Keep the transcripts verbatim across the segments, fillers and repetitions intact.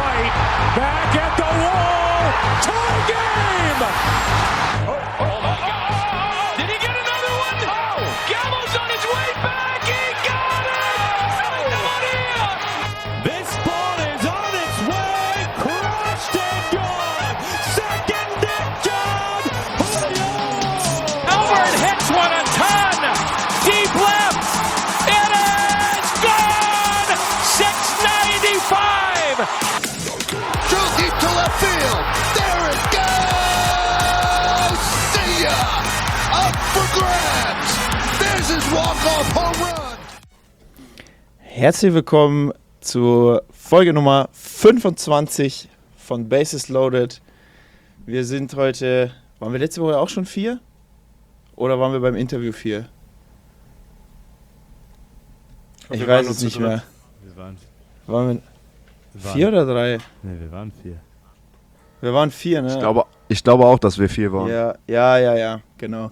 White back at the wall. Tie game. Oh, oh, oh, oh, oh. Did he get another one? Oh, Gallo's on his way back. He got it. Santa Maria. This ball is on its way. Crushed and gone. Second deck job. Julio. Albert hits one a ton. Deep left. It is gone. six ninety-five. Drew deep to left field. There it goes. See ya. Up for grabs. There's his walk-off home run. Herzlich willkommen zur Folge Nummer fünfundzwanzig von Bases Loaded. Wir sind heute, waren wir letzte Woche auch schon vier? Oder waren wir beim Interview vier? Ich, ich weiß es nicht mehr. Wir waren, waren wir, wir waren vier oder drei? Ne, wir waren vier. Wir waren vier, ne? Ich glaube, ich glaube auch, dass wir vier waren. Ja, ja, ja, ja, genau.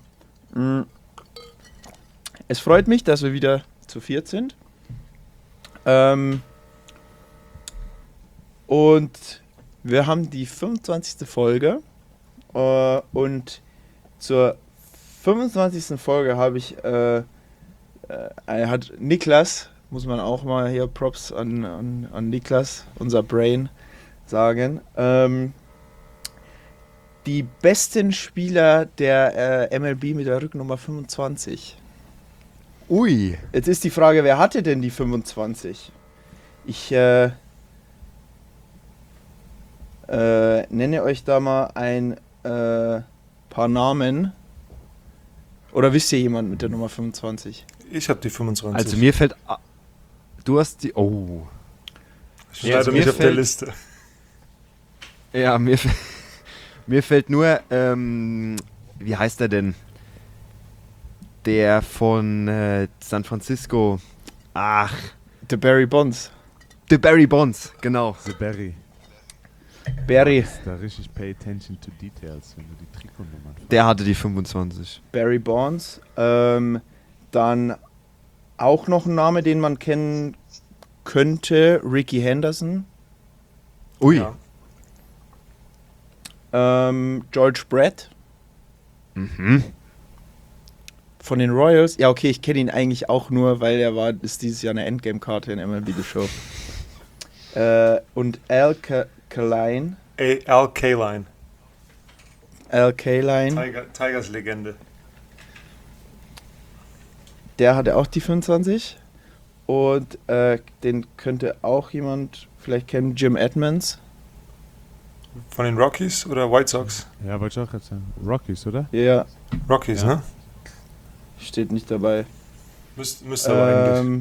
Es freut mich, dass wir wieder zu viert sind. Ähm, und wir haben die fünfundzwanzigste Folge. Äh, und zur fünfundzwanzigsten Folge habe ich, äh, äh, hat Niklas, muss man auch mal hier Props an, an, an Niklas, unser Brain, sagen, ähm, die besten Spieler der äh, M L B mit der Rücknummer fünfundzwanzig. Ui. Jetzt ist die Frage, wer hatte denn die fünfundzwanzig? Ich äh, äh, nenne euch da mal ein äh, paar Namen. Oder wisst ihr jemand mit der Nummer fünfundzwanzig? Ich habe die fünfundzwanzig. Also mir fällt... a- Du hast die... Oh. Ich Ja, leider also nicht mir auf der fällt- Liste. Ja, mir, f- mir fällt nur... Ähm, wie heißt er denn? Der von äh, San Francisco. Ach. The Barry Bonds. The Barry Bonds, genau. The Barry. Barry. Ist da richtig pay attention to details, wenn du die Trikotnummern Der hatte die fünfundzwanzig. Barry Bonds. Ähm, dann auch noch ein Name, den man kennen könnte. Ricky Henderson. Ui. Ja. Ähm, George Brett. Mhm. Von den Royals? Ja, okay, ich kenne ihn eigentlich auch nur, weil er war, ist dieses Jahr eine Endgame-Karte in M L B The Show. äh, und Al Ka- Kaline. A- Al Kaline. Al Kaline. Tiger, Tigers Legende. Der hatte auch die fünfundzwanzig. Und äh, den könnte auch jemand vielleicht kennen, Jim Edmonds. Von den Rockies oder White Sox? Ja, wollte ich auch gerade sagen. Rockies, oder? Ja, Rockies, Ja. ne? steht nicht dabei. Müsste müsste aber eigentlich. Ähm,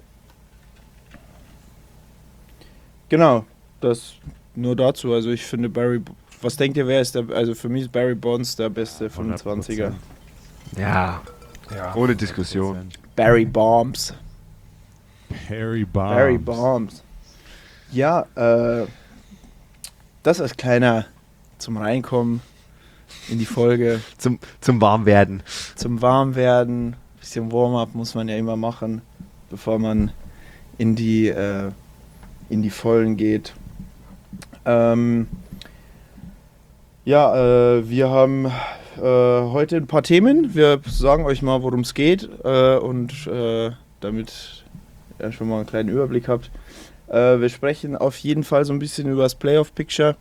genau, das nur dazu. Also ich finde Barry, was denkt ihr, wer ist der, also für mich ist Barry Bonds der beste fünfundzwanziger. Ja. Ja. Ohne Diskussion. Barry Bombs. Barry Bonds. Barry Bombs. Ja, äh, das als kleiner zum Reinkommen in die Folge, Zum, zum Warmwerden. zum Warmwerden. Bisschen Warm-up muss man ja immer machen, bevor man in die, äh, in die Vollen geht. Ähm, ja, äh, wir haben äh, heute ein paar Themen. Wir sagen euch mal, worum es geht äh, und äh, damit ihr schon mal einen kleinen Überblick habt. Äh, wir sprechen auf jeden Fall so ein bisschen über das Playoff-Picture.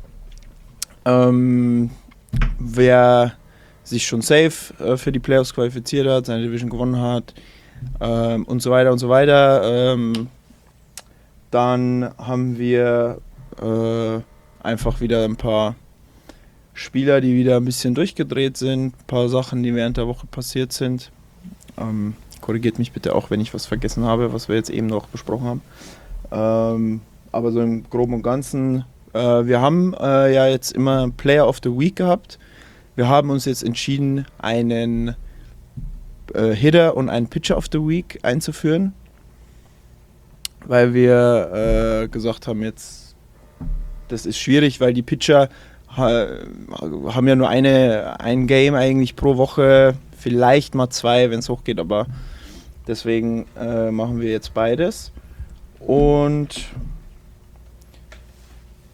Ähm, wer sich schon safe äh, für die Playoffs qualifiziert hat, seine Division gewonnen hat ähm, und so weiter und so weiter. Ähm, dann haben wir äh, einfach wieder ein paar Spieler, die wieder ein bisschen durchgedreht sind, ein paar Sachen, die während der Woche passiert sind. Ähm, korrigiert mich bitte auch, wenn ich was vergessen habe, was wir jetzt eben noch besprochen haben. Ähm, aber so im Groben und Ganzen, äh, wir haben äh, ja jetzt immer Player of the Week gehabt. Wir haben uns jetzt entschieden, einen äh, Hitter und einen Pitcher of the Week einzuführen, weil wir äh, gesagt haben, jetzt das ist schwierig, weil die Pitcher ha, haben ja nur eine, ein Game eigentlich pro Woche, vielleicht mal zwei, wenn es hochgeht, aber deswegen äh, machen wir jetzt beides. Und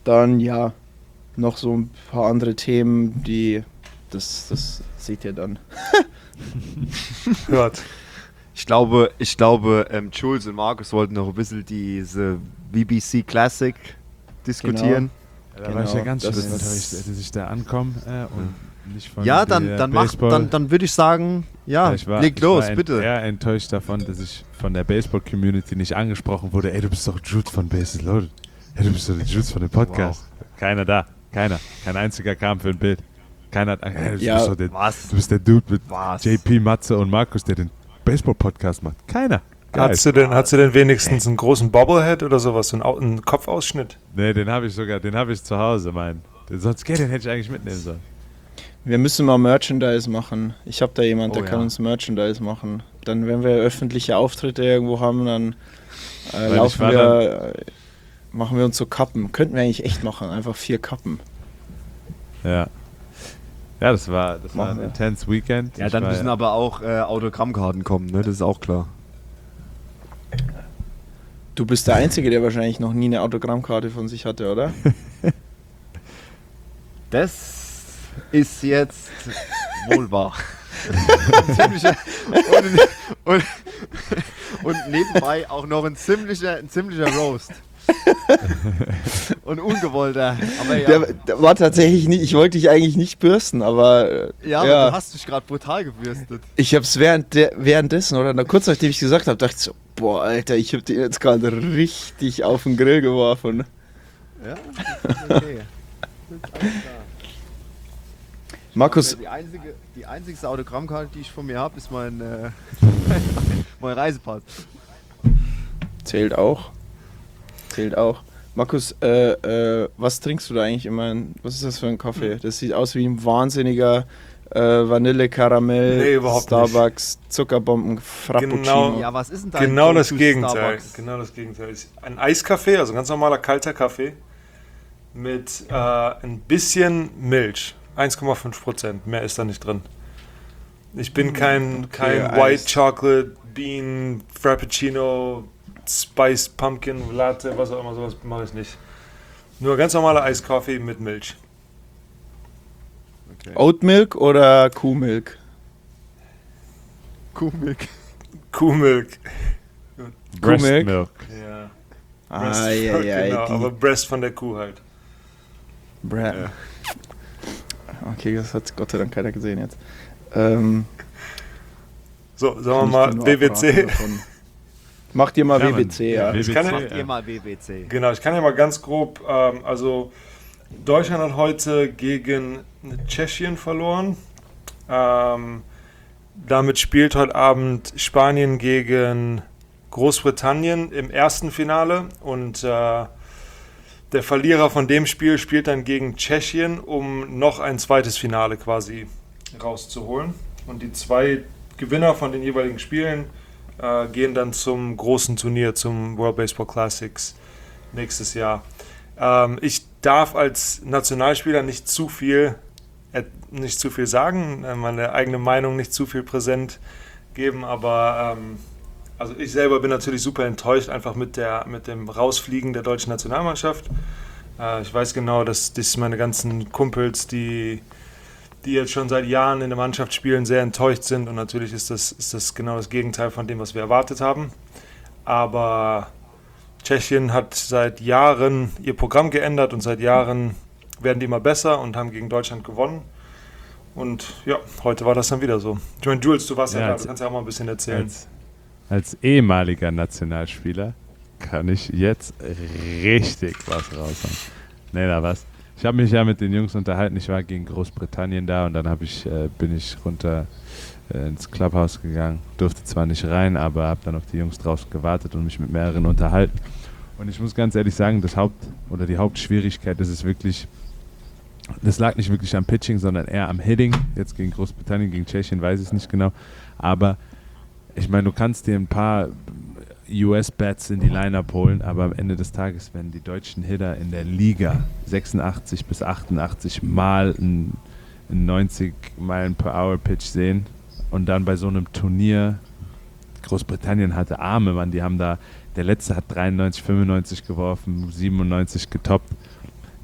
Dann ja, noch so ein paar andere Themen, die, das, das seht ihr dann. Hört. Ich glaube, ich glaube ähm, Jules und Markus wollten noch ein bisschen diese B B C Classic diskutieren. Da war ich ja Genau, ganz schön das ist- enttäuscht, dass ich da ankomme äh, und nicht von Ja, der dann, dann, mach, Baseball- dann, dann würde ich sagen, ja, ich war, leg ich los, war ent- bitte. eher enttäuscht davon, dass ich von der Baseball-Community nicht angesprochen wurde. Ey, du bist doch Jules von Bases Loaded. Ey, du bist doch der Jules von dem Podcast. Keiner da. Keiner. Kein einziger kam für ein Bild. Keiner hat angesprochen. Hey, du, Ja, bist doch der, was? du bist der Dude mit Was? J P, Matze und Markus, der den Baseball-Podcast macht. Keiner. Geil. Hast du, denn, hast du denn wenigstens einen großen Bobblehead oder sowas, so einen, Au- einen Kopfausschnitt? Nee, den habe ich sogar, den habe ich zu Hause, mein. Den- Sonst, gell, den hätte ich eigentlich mitnehmen sollen. Wir müssen mal Merchandise machen. Ich habe da jemand, der Oh, kann ja. uns Merchandise machen. Dann, wenn wir öffentliche Auftritte irgendwo haben, dann äh, Weil ich laufen war wir, äh, machen wir uns so Kappen. Könnten wir eigentlich echt machen, einfach vier Kappen. Ja. Ja, das war, das war Machen ein wir. intense Weekend. Ja, Ich dann war, müssen aber auch äh, Autogrammkarten kommen, ne? Das ist auch klar. Du bist der Einzige, der wahrscheinlich noch nie eine Autogrammkarte von sich hatte, oder? Das ist jetzt wohl wahr. Ziemlicher, und, und, und nebenbei auch noch ein ziemlicher, ein ziemlicher Roast. Und ungewollter. Aber ja, Der, der war tatsächlich nicht, ich wollte dich eigentlich nicht bürsten, aber äh, ja, ja. du hast dich gerade brutal gebürstet. ich habe es während der, währenddessen oder na, kurz nachdem ich gesagt habe, dachte ich so, boah, Alter, ich habe den jetzt gerade richtig auf den Grill geworfen. Ja, das ist okay. Das ist alles klar. Markus, Die einzige, die einzigste Autogrammkarte, die ich von mir habe, ist mein, äh, mein Reisepass. zählt auch. Zählt auch. Markus, äh, äh, was trinkst du da eigentlich immer? Was ist das für ein Kaffee? Das sieht aus wie ein wahnsinniger äh, Vanille, Karamell, Nee, überhaupt Starbucks, Zuckerbomben, Frappuccino. Genau. Ja, was ist denn dein Genau das Go-to Gegenteil. Starbucks? Genau das Gegenteil. Ist ein Eiskaffee, also ein ganz normaler kalter Kaffee mit äh, ein bisschen Milch. eins Komma fünf Prozent. Mehr ist da nicht drin. Ich bin kein, kein Eis. White Chocolate, Bean, Frappuccino, Spiced Pumpkin Latte, was auch immer, sowas mache ich nicht. Nur ganz normaler Eiskaffee mit Milch. Okay. Oatmilk oder Kuhmilk? Kuhmilk. Kuhmilk. Breast Kuhmilk? Milk. Ja. Ah, Breast, ja, ja, genau, aber die Breast von der Kuh halt. Bra- Okay, das hat Gott sei Dank keiner gesehen jetzt. Ähm, So, sagen wir kann ich mal dir nur W W abraten C. davon. Mach dir mal Ja, W W Mann. C, ja. W W C, kann ja- Macht ja. ihr mal W B C. Genau, ich kann ja mal ganz grob, ähm, also Deutschland hat heute gegen Tschechien verloren. Ähm, damit spielt heute Abend Spanien gegen Großbritannien im ersten Finale und äh, der Verlierer von dem Spiel spielt dann gegen Tschechien, um noch ein zweites Finale quasi rauszuholen. Und die zwei Gewinner von den jeweiligen Spielen äh, gehen dann zum großen Turnier, zum World Baseball Classics nächstes Jahr. Ähm, ich darf als Nationalspieler nicht zu viel, äh, nicht zu viel sagen, äh, meine eigene Meinung nicht zu viel präsent geben, aber ähm, also ich selber bin natürlich super enttäuscht einfach mit, der, mit dem Rausfliegen der deutschen Nationalmannschaft. Äh, ich weiß genau, dass, dass meine ganzen Kumpels, die die jetzt schon seit Jahren in der Mannschaft spielen, sehr enttäuscht sind. Und natürlich ist das, ist das genau das Gegenteil von dem, was wir erwartet haben. Aber Tschechien hat seit Jahren ihr Programm geändert und seit Jahren werden die immer besser und haben gegen Deutschland gewonnen. Und ja, heute war das dann wieder so. Ich meine, Jules, du warst ja, Ja, da, als- du kannst ja auch mal ein bisschen erzählen. Als, als ehemaliger Nationalspieler kann ich jetzt richtig was raushauen. Nee, da was. Ich habe mich ja mit den Jungs unterhalten. Ich war gegen Großbritannien da und dann hab ich, äh, bin ich runter äh, ins Clubhouse gegangen. Durfte zwar nicht rein, aber habe dann auf die Jungs draußen gewartet und mich mit mehreren unterhalten. Und ich muss ganz ehrlich sagen, das Haupt oder die Hauptschwierigkeit, das ist wirklich, das lag nicht wirklich am Pitching, sondern eher am Hitting. Jetzt gegen Großbritannien, gegen Tschechien weiß ich es nicht genau. Aber ich meine, du kannst dir ein paar U S-Bats in die Line-Up holen, aber am Ende des Tages, wenn die deutschen Hitter in der Liga sechsundachtzig bis achtundachtzig Mal einen, einen neunzig Meilen per Hour Pitch sehen und dann bei so einem Turnier, Großbritannien hatte Arme, Mann, die haben da, der letzte hat dreiundneunzig, fünfundneunzig geworfen, siebenundneunzig getoppt.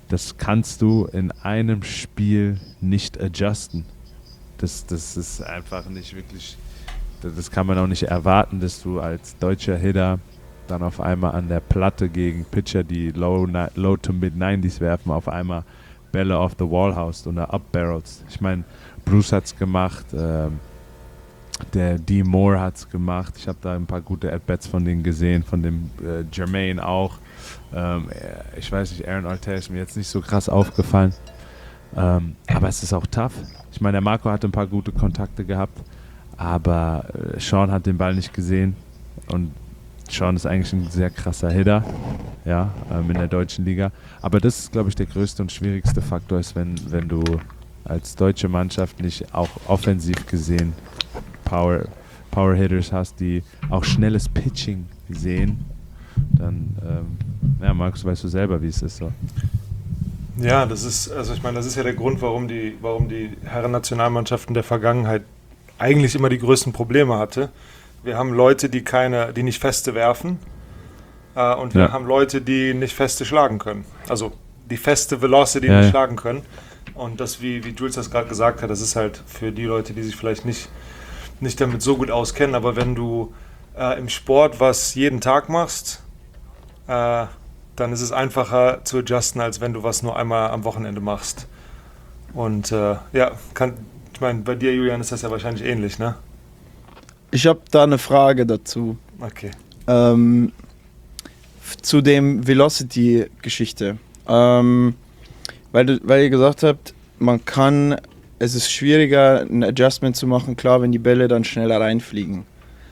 das kannst du in einem Spiel nicht adjusten. Das, das ist einfach nicht wirklich, das kann man auch nicht erwarten, dass du als deutscher Hitter dann auf einmal an der Platte gegen Pitcher, die low, low to mid nineties werfen, auf einmal Bälle off the wall haust oder upbarrels. Ich meine, Bruce hat's gemacht, ähm, der D. Moore hat's gemacht. Ich habe da ein paar gute At-Bats von denen gesehen, von dem äh, Jermaine auch. Ähm, ich weiß nicht, Aaron Ortega ist mir jetzt nicht so krass aufgefallen. Ähm, aber es ist auch tough. Ich meine, der Marco hatte ein paar gute Kontakte gehabt, aber äh, Sean hat den Ball nicht gesehen und Sean ist eigentlich ein sehr krasser Hitter, ja, ähm, in der deutschen Liga. Aber das ist, glaube ich, der größte und schwierigste Faktor ist, wenn, wenn du als deutsche Mannschaft nicht auch offensiv gesehen Power, Power Hitters hast, die auch schnelles Pitching sehen, dann, ähm, ja, Markus, weißt du selber, wie es ist so. Ja, das ist, also ich meine, das ist ja der Grund, warum die, warum die Herren-Nationalmannschaften der Vergangenheit eigentlich immer die größten Probleme hatte. Wir haben Leute, die keine, die nicht feste werfen, äh, und wir Ja. haben Leute, die nicht feste schlagen können. Also die feste Velocity Ja, nicht ja. schlagen können. Und das, wie, wie Jules das gerade gesagt hat, das ist halt für die Leute, die sich vielleicht nicht, nicht damit so gut auskennen. Aber wenn du äh, im Sport was jeden Tag machst, äh, dann ist es einfacher zu adjusten, als wenn du was nur einmal am Wochenende machst. Und äh, ja, kann, ich meine, bei dir, Julian, ist das ja wahrscheinlich ähnlich, ne? Ich habe da eine Frage dazu. Okay. Ähm, f- zu dem Velocity-Geschichte. Ähm, weil, du, weil ihr gesagt habt, man kann, es ist schwieriger, ein Adjustment zu machen, klar, wenn die Bälle dann schneller reinfliegen.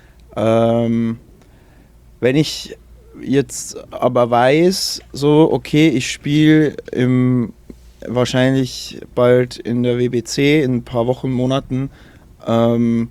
Ähm, wenn ich jetzt aber weiß, so, okay, ich spiele im wahrscheinlich bald in der W B C, in ein paar Wochen, Monaten, ähm,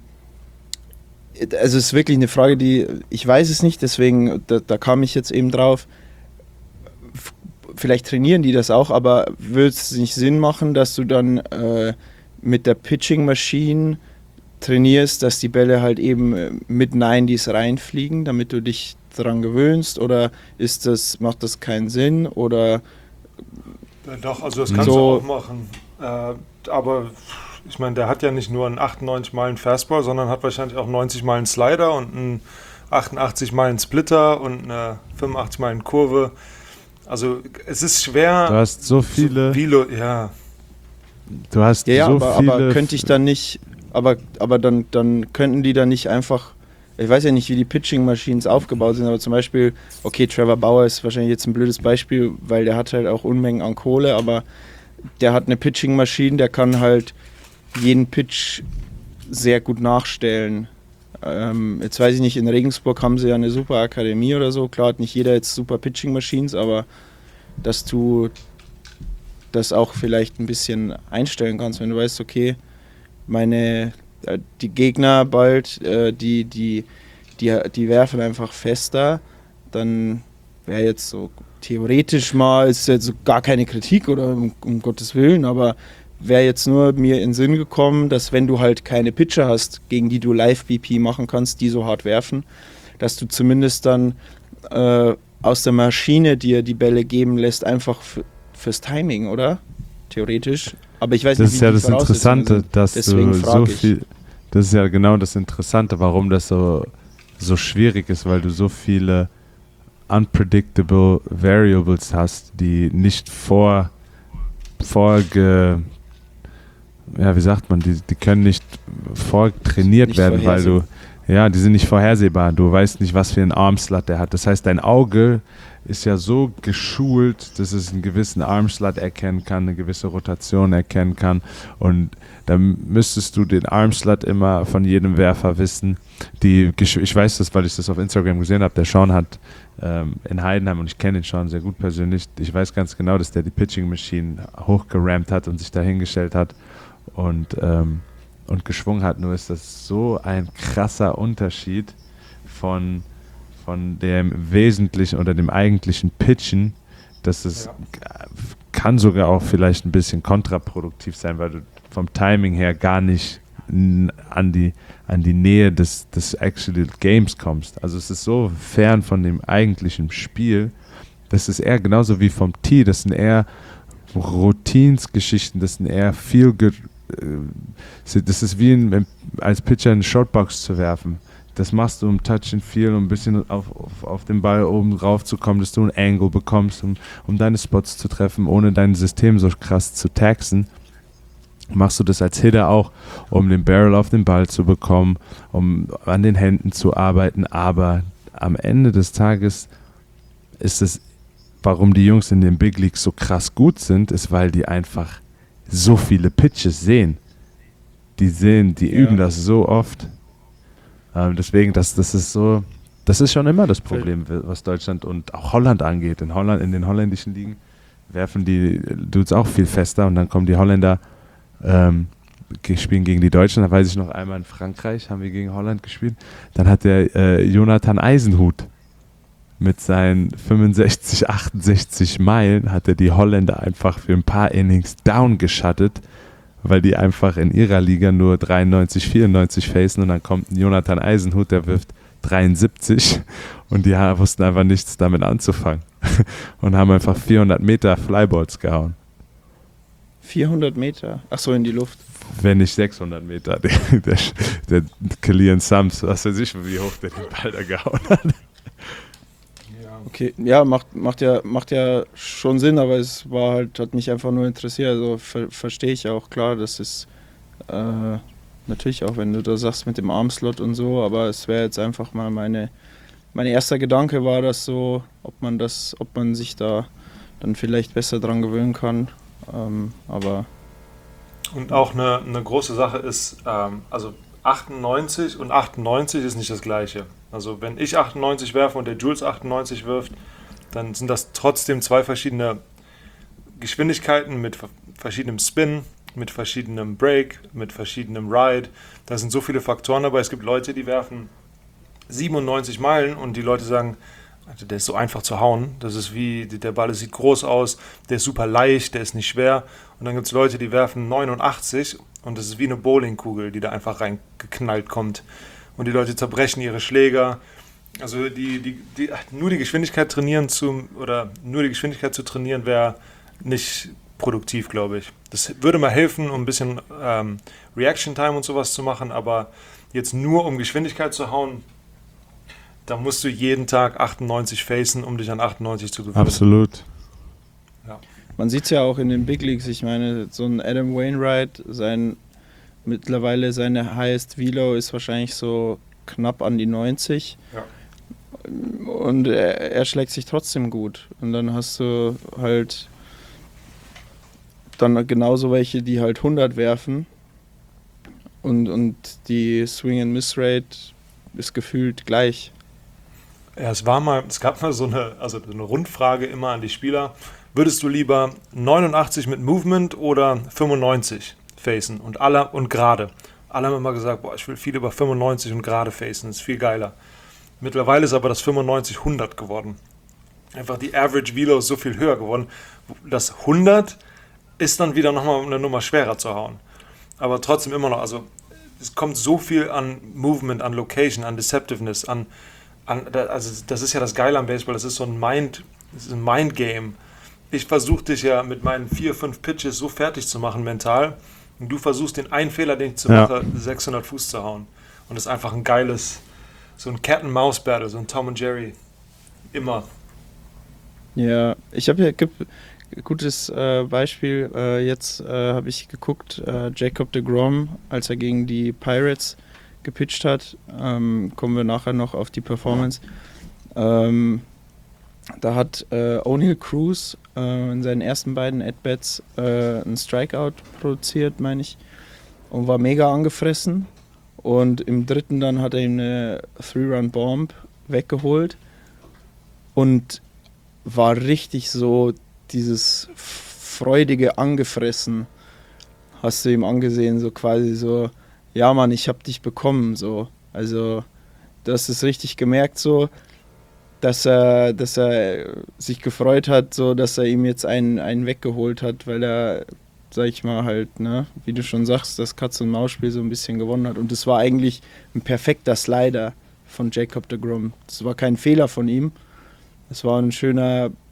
also es ist wirklich eine Frage, die, ich weiß es nicht, deswegen, da, da kam ich jetzt eben drauf. F- Vielleicht trainieren die das auch, aber würde es nicht Sinn machen, dass du dann äh, mit der Pitching Machine trainierst, dass die Bälle halt eben äh, mit neunziger reinfliegen, damit du dich daran gewöhnst? Oder ist das, macht das keinen Sinn? Oder Ja, doch, also das kannst So- du auch machen. Äh, aber ich meine, der hat ja nicht nur einen achtundneunzig Meilen Fastball, sondern hat wahrscheinlich auch neunzig Meilen Slider und einen achtundachtzig Meilen Splitter und eine fünfundachtzig Meilen Kurve. Also es ist schwer. Du hast so viele, Wie, lo- ja, du hast ja, ja, so aber, viele. aber könnte ich dann nicht, aber, aber dann, dann könnten die dann nicht einfach, ich weiß ja nicht, wie die Pitching-Machines aufgebaut sind, aber zum Beispiel, okay, Trevor Bauer ist wahrscheinlich jetzt ein blödes Beispiel, weil der hat halt auch Unmengen an Kohle, aber der hat eine Pitching-Maschine, der kann halt jeden Pitch sehr gut nachstellen. Ähm, jetzt weiß ich nicht, in Regensburg haben sie ja eine super Akademie oder so, klar hat nicht jeder jetzt super Pitching-Machines, aber dass du das auch vielleicht ein bisschen einstellen kannst, wenn du weißt, okay, meine äh, die Gegner bald, äh, die, die, die, die werfen einfach fester, dann wäre jetzt so theoretisch mal, ist jetzt so gar keine Kritik oder um, um Gottes Willen, aber wäre jetzt nur mir in den Sinn gekommen, dass wenn du halt keine Pitcher hast, gegen die du Live-B P machen kannst, die so hart werfen, dass du zumindest dann äh, aus der Maschine dir die Bälle geben lässt, einfach f- fürs Timing, oder? Theoretisch. Aber ich weiß Das nicht, ist wie ja die das Voraussetzungen Interessante, sind. dass Deswegen du so frag ich. viel. Das ist ja genau das Interessante, warum das so, so schwierig ist, weil du so viele unpredictable Variables hast, die nicht vor, vorge. Ja, wie sagt man, die, die können nicht vortrainiert Nicht werden, weil du. Ja, die sind nicht vorhersehbar. Du weißt nicht, was für einen Armslot der hat. Das heißt, dein Auge ist ja so geschult, dass es einen gewissen Armslot erkennen kann, eine gewisse Rotation erkennen kann. Und dann müsstest du den Armslot immer von jedem Werfer wissen. Die, Gesch- ich weiß das, weil ich das auf Instagram gesehen habe. Der Sean hat ähm, in Heidenheim, und ich kenne den Sean sehr gut persönlich, ich weiß ganz genau, dass der die Pitching Machine hochgerammt hat und sich dahingestellt hat und, ähm, und geschwungen hat. Nur ist das so ein krasser Unterschied von von dem wesentlichen oder dem eigentlichen Pitchen, dass es Ja. g- kann sogar auch vielleicht ein bisschen kontraproduktiv sein, weil du vom Timing her gar nicht n- an die, an die Nähe des, des actual Games kommst. Also es ist so fern von dem eigentlichen Spiel, das ist eher genauso wie vom Tee, das sind eher Routines-Geschichten, das sind eher viel, ge- äh, das ist wie ein, als Pitcher eine Shortbox zu werfen. Das machst du um Touch and Feel, um ein bisschen auf, auf, auf den Ball oben rauf zu kommen, dass du einen Angle bekommst, um, um deine Spots zu treffen, ohne dein System so krass zu taxen. Machst du das als Hitter auch, um den Barrel auf den Ball zu bekommen, um an den Händen zu arbeiten. Aber am Ende des Tages ist es, warum die Jungs in den Big Leagues so krass gut sind, ist, weil die einfach so viele Pitches sehen. Die sehen, die Ja. üben das so oft. Ähm, deswegen, das, das ist so, das ist schon immer das Problem, was Deutschland und auch Holland angeht. In Holland, in den holländischen Ligen werfen die Dudes auch viel fester und dann kommen die Holländer, ähm, spielen gegen die Deutschen. Da weiß ich noch einmal in Frankreich, haben wir gegen Holland gespielt. Dann hat der äh, Jonathan Eisenhut mit seinen fünfundsechzig, achtundsechzig Meilen hat er die Holländer einfach für ein paar Innings down geschattet, weil die einfach in ihrer Liga nur dreiundneunzig, vierundneunzig facen und dann kommt ein Jonathan Eisenhut, der wirft dreiundsiebzig und die wussten einfach nichts damit anzufangen und haben einfach vierhundert Meter Flyballs gehauen. vierhundert Meter? Achso, in die Luft. Wenn nicht sechshundert Meter. Der, der, der Killian Sams, was weiß ich, wie hoch der den Ball da gehauen hat. Okay, ja, macht, macht ja, macht ja schon Sinn, aber es war halt, hat mich einfach nur interessiert. Also ver, verstehe ich auch, klar, das ist äh, natürlich auch, wenn du da sagst mit dem Armslot und so, aber es wäre jetzt einfach mal meine, mein erster Gedanke war das so, ob man das, ob man sich da dann vielleicht besser dran gewöhnen kann. Ähm, aber Und auch eine, eine große Sache ist, ähm, also achtundneunzig und achtundneunzig ist nicht das Gleiche. Also wenn ich achtundneunzig werfe und der Jules achtundneunzig wirft, dann sind das trotzdem zwei verschiedene Geschwindigkeiten mit verschiedenem Spin, mit verschiedenem Break, mit verschiedenem Ride. Da sind so viele Faktoren dabei. Es gibt Leute, die werfen siebenundneunzig Meilen und die Leute sagen, also der ist so einfach zu hauen. Das ist wie, der Ball sieht groß aus, der ist super leicht, der ist nicht schwer. Und dann gibt es Leute, die werfen neunundachtzig und das ist wie eine Bowlingkugel, die da einfach reingeknallt kommt. Und die Leute zerbrechen ihre Schläger. Also die, die, die, nur die Geschwindigkeit trainieren zu, oder nur die Geschwindigkeit zu trainieren wäre nicht produktiv, glaube ich. Das würde mal helfen, um ein bisschen ähm, Reaction Time und sowas zu machen, aber jetzt nur um Geschwindigkeit zu hauen, da musst du jeden Tag achtundneunzig facen, um dich an achtundneunzig zu gewöhnen. Absolut. man sieht es ja auch in den Big Leagues. Ich meine, so ein Adam Wainwright, sein mittlerweile seine Highest Velo ist wahrscheinlich so knapp an die neunzig. Ja. Und er, er schlägt sich trotzdem gut. Und dann hast du halt dann genauso welche, die halt hundert werfen. Und, und die Swing-and-Miss-Rate ist gefühlt gleich. Ja, es war mal, es gab mal so eine, also eine Rundfrage immer an die Spieler. Würdest du lieber neunundachtzig mit Movement oder fünfundneunzig facen? Und alle und gerade. Alle haben immer gesagt, boah, ich will viel über fünfundneunzig und gerade facen, das ist viel geiler. Mittlerweile ist aber das fünfundneunzig hundert geworden. Einfach die Average Velo ist so viel höher geworden. Das hundert ist dann wieder nochmal eine Nummer schwerer zu hauen. Aber trotzdem immer noch, also es kommt so viel an Movement, an Location, an Deceptiveness, an, an also das ist ja das Geile am Baseball, das ist so ein Mind, das ist ein Mind-Game. Ich versuche dich ja mit meinen vier, fünf Pitches so fertig zu machen mental und du versuchst den einen Fehler, den ich zu Ja. mache, sechshundert Fuß zu hauen. Und das ist einfach ein geiles, so ein Cat-and-Mouse-Battle, so ein Tom und Jerry. Immer. Ja, ich habe ja gibt gutes äh, Beispiel. Äh, jetzt äh, habe ich geguckt, äh, Jacob deGrom, als er gegen die Pirates gepitcht hat, ähm, kommen wir nachher noch auf die Performance. Ähm, da hat äh, O'Neill Cruz äh, in seinen ersten beiden At-Bats äh, einen Strikeout produziert, meine ich, und war mega angefressen. Und im dritten dann hat er ihm eine Three-Run-Bomb weggeholt und war richtig so dieses freudige Angefressen, hast du ihm angesehen, so quasi so, ja Mann, ich hab dich bekommen, so. Also, du hast es richtig gemerkt, so, dass er, dass er sich gefreut hat, so, dass er ihm jetzt einen, einen weggeholt hat, weil er, sag ich mal, halt, ne, wie du schon sagst, das Katz-und-Maus-Spiel so ein bisschen gewonnen hat. Und das war eigentlich ein perfekter Slider von Jacob deGrom. Das war kein Fehler von ihm. Es war ein schöner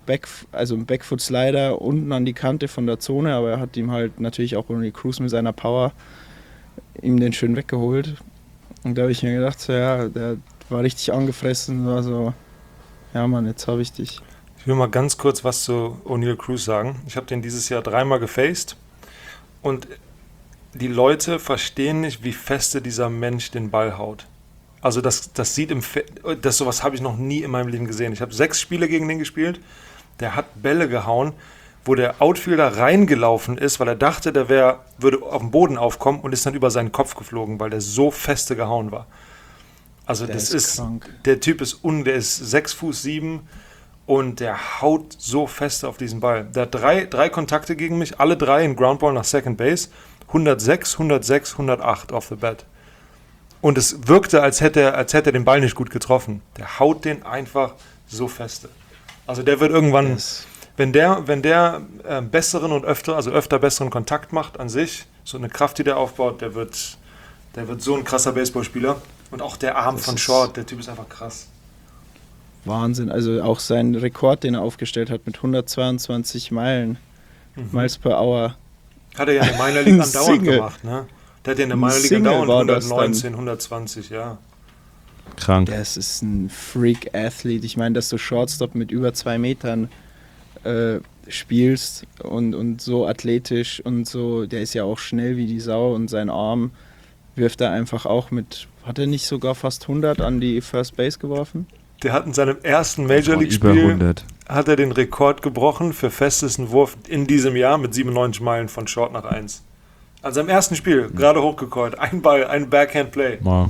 Back, also einen Backfoot-Slider unten an die Kante von der Zone, aber er hat ihm halt natürlich auch Ronnie Cruz mit seiner Power ihm den schön weggeholt. Und da habe ich mir gedacht, so, ja, der war richtig angefressen, war so, ja Mann, jetzt habe ich dich. Ich will mal ganz kurz was zu Oneil Cruz sagen. Ich habe den dieses Jahr dreimal gefaced und die Leute verstehen nicht, wie feste dieser Mensch den Ball haut. Also das, das sieht im Fe- das sowas habe ich noch nie in meinem Leben gesehen. Ich habe sechs Spiele gegen den gespielt. Der hat Bälle gehauen, wo der Outfielder reingelaufen ist, weil er dachte, der wär, würde auf dem Boden aufkommen und ist dann über seinen Kopf geflogen, weil der so feste gehauen war. Also Der das ist ist, krank. der Typ ist un, der ist sechs Fuß sieben und der haut so fest auf diesen Ball. Der hat drei, drei Kontakte gegen mich, alle drei in Groundball nach Second Base, hundertsechs, hundertsechs, hundertacht off the bat. Und es wirkte, als hätte er, als hätte er den Ball nicht gut getroffen. Der haut den einfach so feste. Also der wird irgendwann, Das- wenn der, wenn der äh, besseren und öfter, also öfter besseren Kontakt macht an sich, so eine Kraft, die der aufbaut, der wird, der wird so ein krasser Baseballspieler. Und auch der Arm Das von ist- Short, der Typ ist einfach krass. Wahnsinn, also auch sein Rekord, den er aufgestellt hat mit hundertzweiundzwanzig Meilen, Miles per Hour. Hat er ja in der Minor League Ein andauernd Single. gemacht, ne? Der hat ja in der Ein Minor League Single andauernd war das dann. hundertneunzehn, hundertzwanzig, ja. Krank. Das ist ein Freak-Athlet. Ich meine, dass du Shortstop mit über zwei Metern äh, spielst und, und so athletisch und so, der ist ja auch schnell wie die Sau und sein Arm wirft er einfach auch mit, hat er nicht sogar fast hundert an die First Base geworfen? Der hat in seinem ersten Major Oh, League über Spiel hundert. hat er den Rekord gebrochen für festesten Wurf in diesem Jahr mit siebenundneunzig Meilen von Short nach eins. An seinem ersten Spiel, gerade hochgecallt, ein Ball, ein Backhand Play. Wow.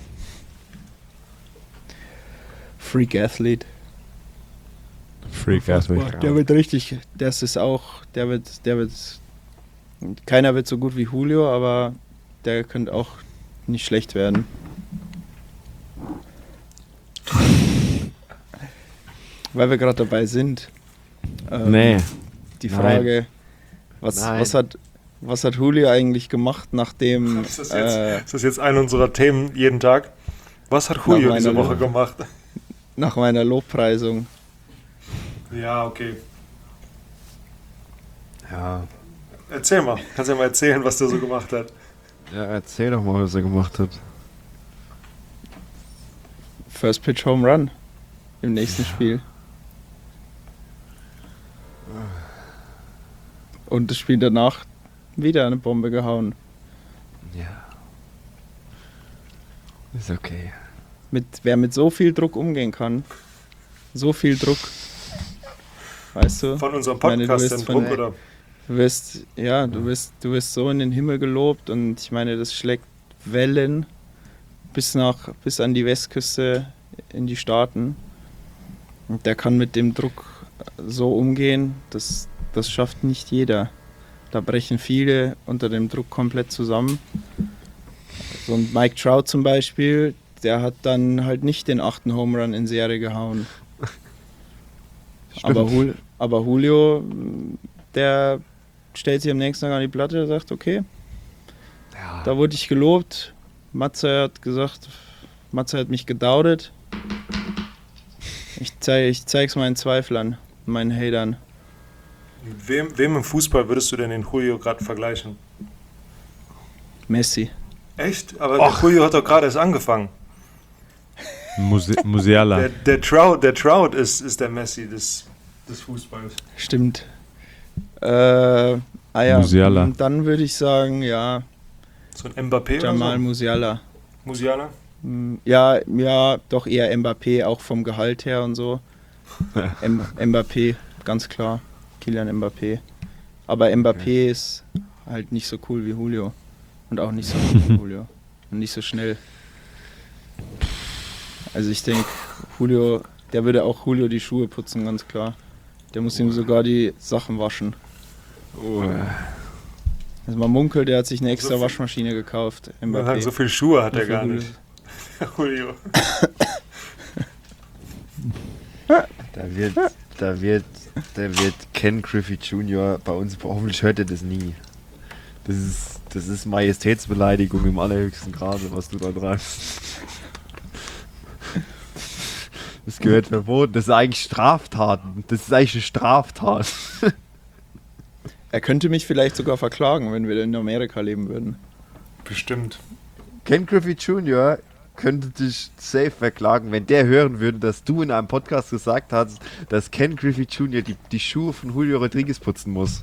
Freak-Athlet. Freak Athlete. Der wird richtig, das ist auch, der wird, der wird, keiner wird so gut wie Julio, aber der könnte auch nicht schlecht werden. Weil wir gerade dabei sind. ähm, Nee. Die Nein. Frage, was, Nein. was, hat, was hat Julio eigentlich gemacht, nachdem Ist das, jetzt, äh, ist das jetzt ein unserer Themen jeden Tag? Was hat Julio Nach diese meiner- Woche gemacht? nach meiner Lobpreisung? Ja, okay. Ja. Erzähl mal. Kannst ja mal erzählen, was der so gemacht hat. Ja, erzähl doch mal, was er gemacht hat. First Pitch Home Run im nächsten Spiel. Und das Spiel danach wieder eine Bombe gehauen. Ja. Ist okay. Mit, wer mit so viel Druck umgehen kann, so viel Druck, weißt du, Von unserem Ich meine, du Podcast, bist den von- Druck, oder? du wirst, ja, du wirst, du wirst so in den Himmel gelobt und ich meine, das schlägt Wellen bis nach, bis an die Westküste in die Staaten. Und der kann mit dem Druck so umgehen, das, das schafft nicht jeder. Da brechen viele unter dem Druck komplett zusammen. So ein Mike Trout zum Beispiel, der hat dann halt nicht den achten Home Run in Serie gehauen. Aber, Jul, aber Julio, der stellt sich am nächsten Tag an die Platte und sagt, okay, Ja. da wurde ich gelobt. Matze hat gesagt, Matze hat mich gedaudet. Ich, zeig, ich zeig's meinen Zweiflern, meinen Hatern. Mit wem, wem im Fußball würdest du denn den Julio gerade vergleichen? Messi. Echt? Aber der Julio hat doch gerade erst angefangen. Muse Musiala. Der, der Trout, der Trout ist, ist der Messi des, des Fußballs. Stimmt. Äh, ah ja, Musiala. dann würde ich sagen, ja, So ein Mbappé Jamal oder so? Musiala. Musiala? Mm, Ja, ja, doch eher Mbappé, auch vom Gehalt her und so. M Mbappé, ganz klar. Kylian Mbappé. Aber Mbappé ist halt nicht so cool wie Julio. Und auch nicht so gut wie Julio. Und nicht so schnell. Also ich denke, Julio, der würde auch Julio die Schuhe putzen, ganz klar. Der muss ihm sogar die Sachen waschen. Oh. Also man munkelt, der hat sich eine extra So viel- Waschmaschine gekauft. Man sagt, Mbappé. so viele Schuhe hat Nur er für gar Julio. nicht. Julio. Da wird, da wird, da wird Ken Griffey Junior bei uns, hoffentlich hört er das nie. Das ist, das ist Majestätsbeleidigung im allerhöchsten Grade, was du da treibst. Das gehört verboten. Das ist eigentlich Straftaten. Das ist eigentlich eine Straftat. Er könnte mich vielleicht sogar verklagen, wenn wir in Amerika leben würden. Bestimmt. Ken Griffey Junior könnte dich safe verklagen, wenn der hören würde, dass du in einem Podcast gesagt hast, dass Ken Griffey Junior die, die Schuhe von Julio Rodriguez putzen muss.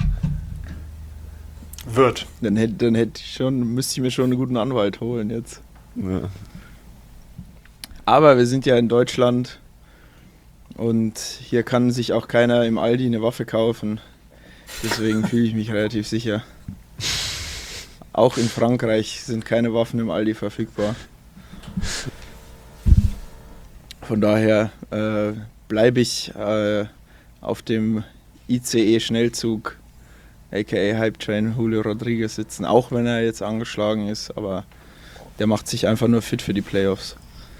Wird. Dann hätte dann hätte ich schon, müsste ich mir schon einen guten Anwalt holen jetzt. Ja. Aber wir sind ja in Deutschland und hier kann sich auch keiner im Aldi eine Waffe kaufen. Deswegen fühle ich mich relativ sicher. Auch in Frankreich sind keine Waffen im Aldi verfügbar. Von daher äh, bleibe ich äh, auf dem I C E-Schnellzug, aka Hype Train Julio Rodriguez sitzen, auch wenn er jetzt angeschlagen ist, aber der macht sich einfach nur fit für die Playoffs.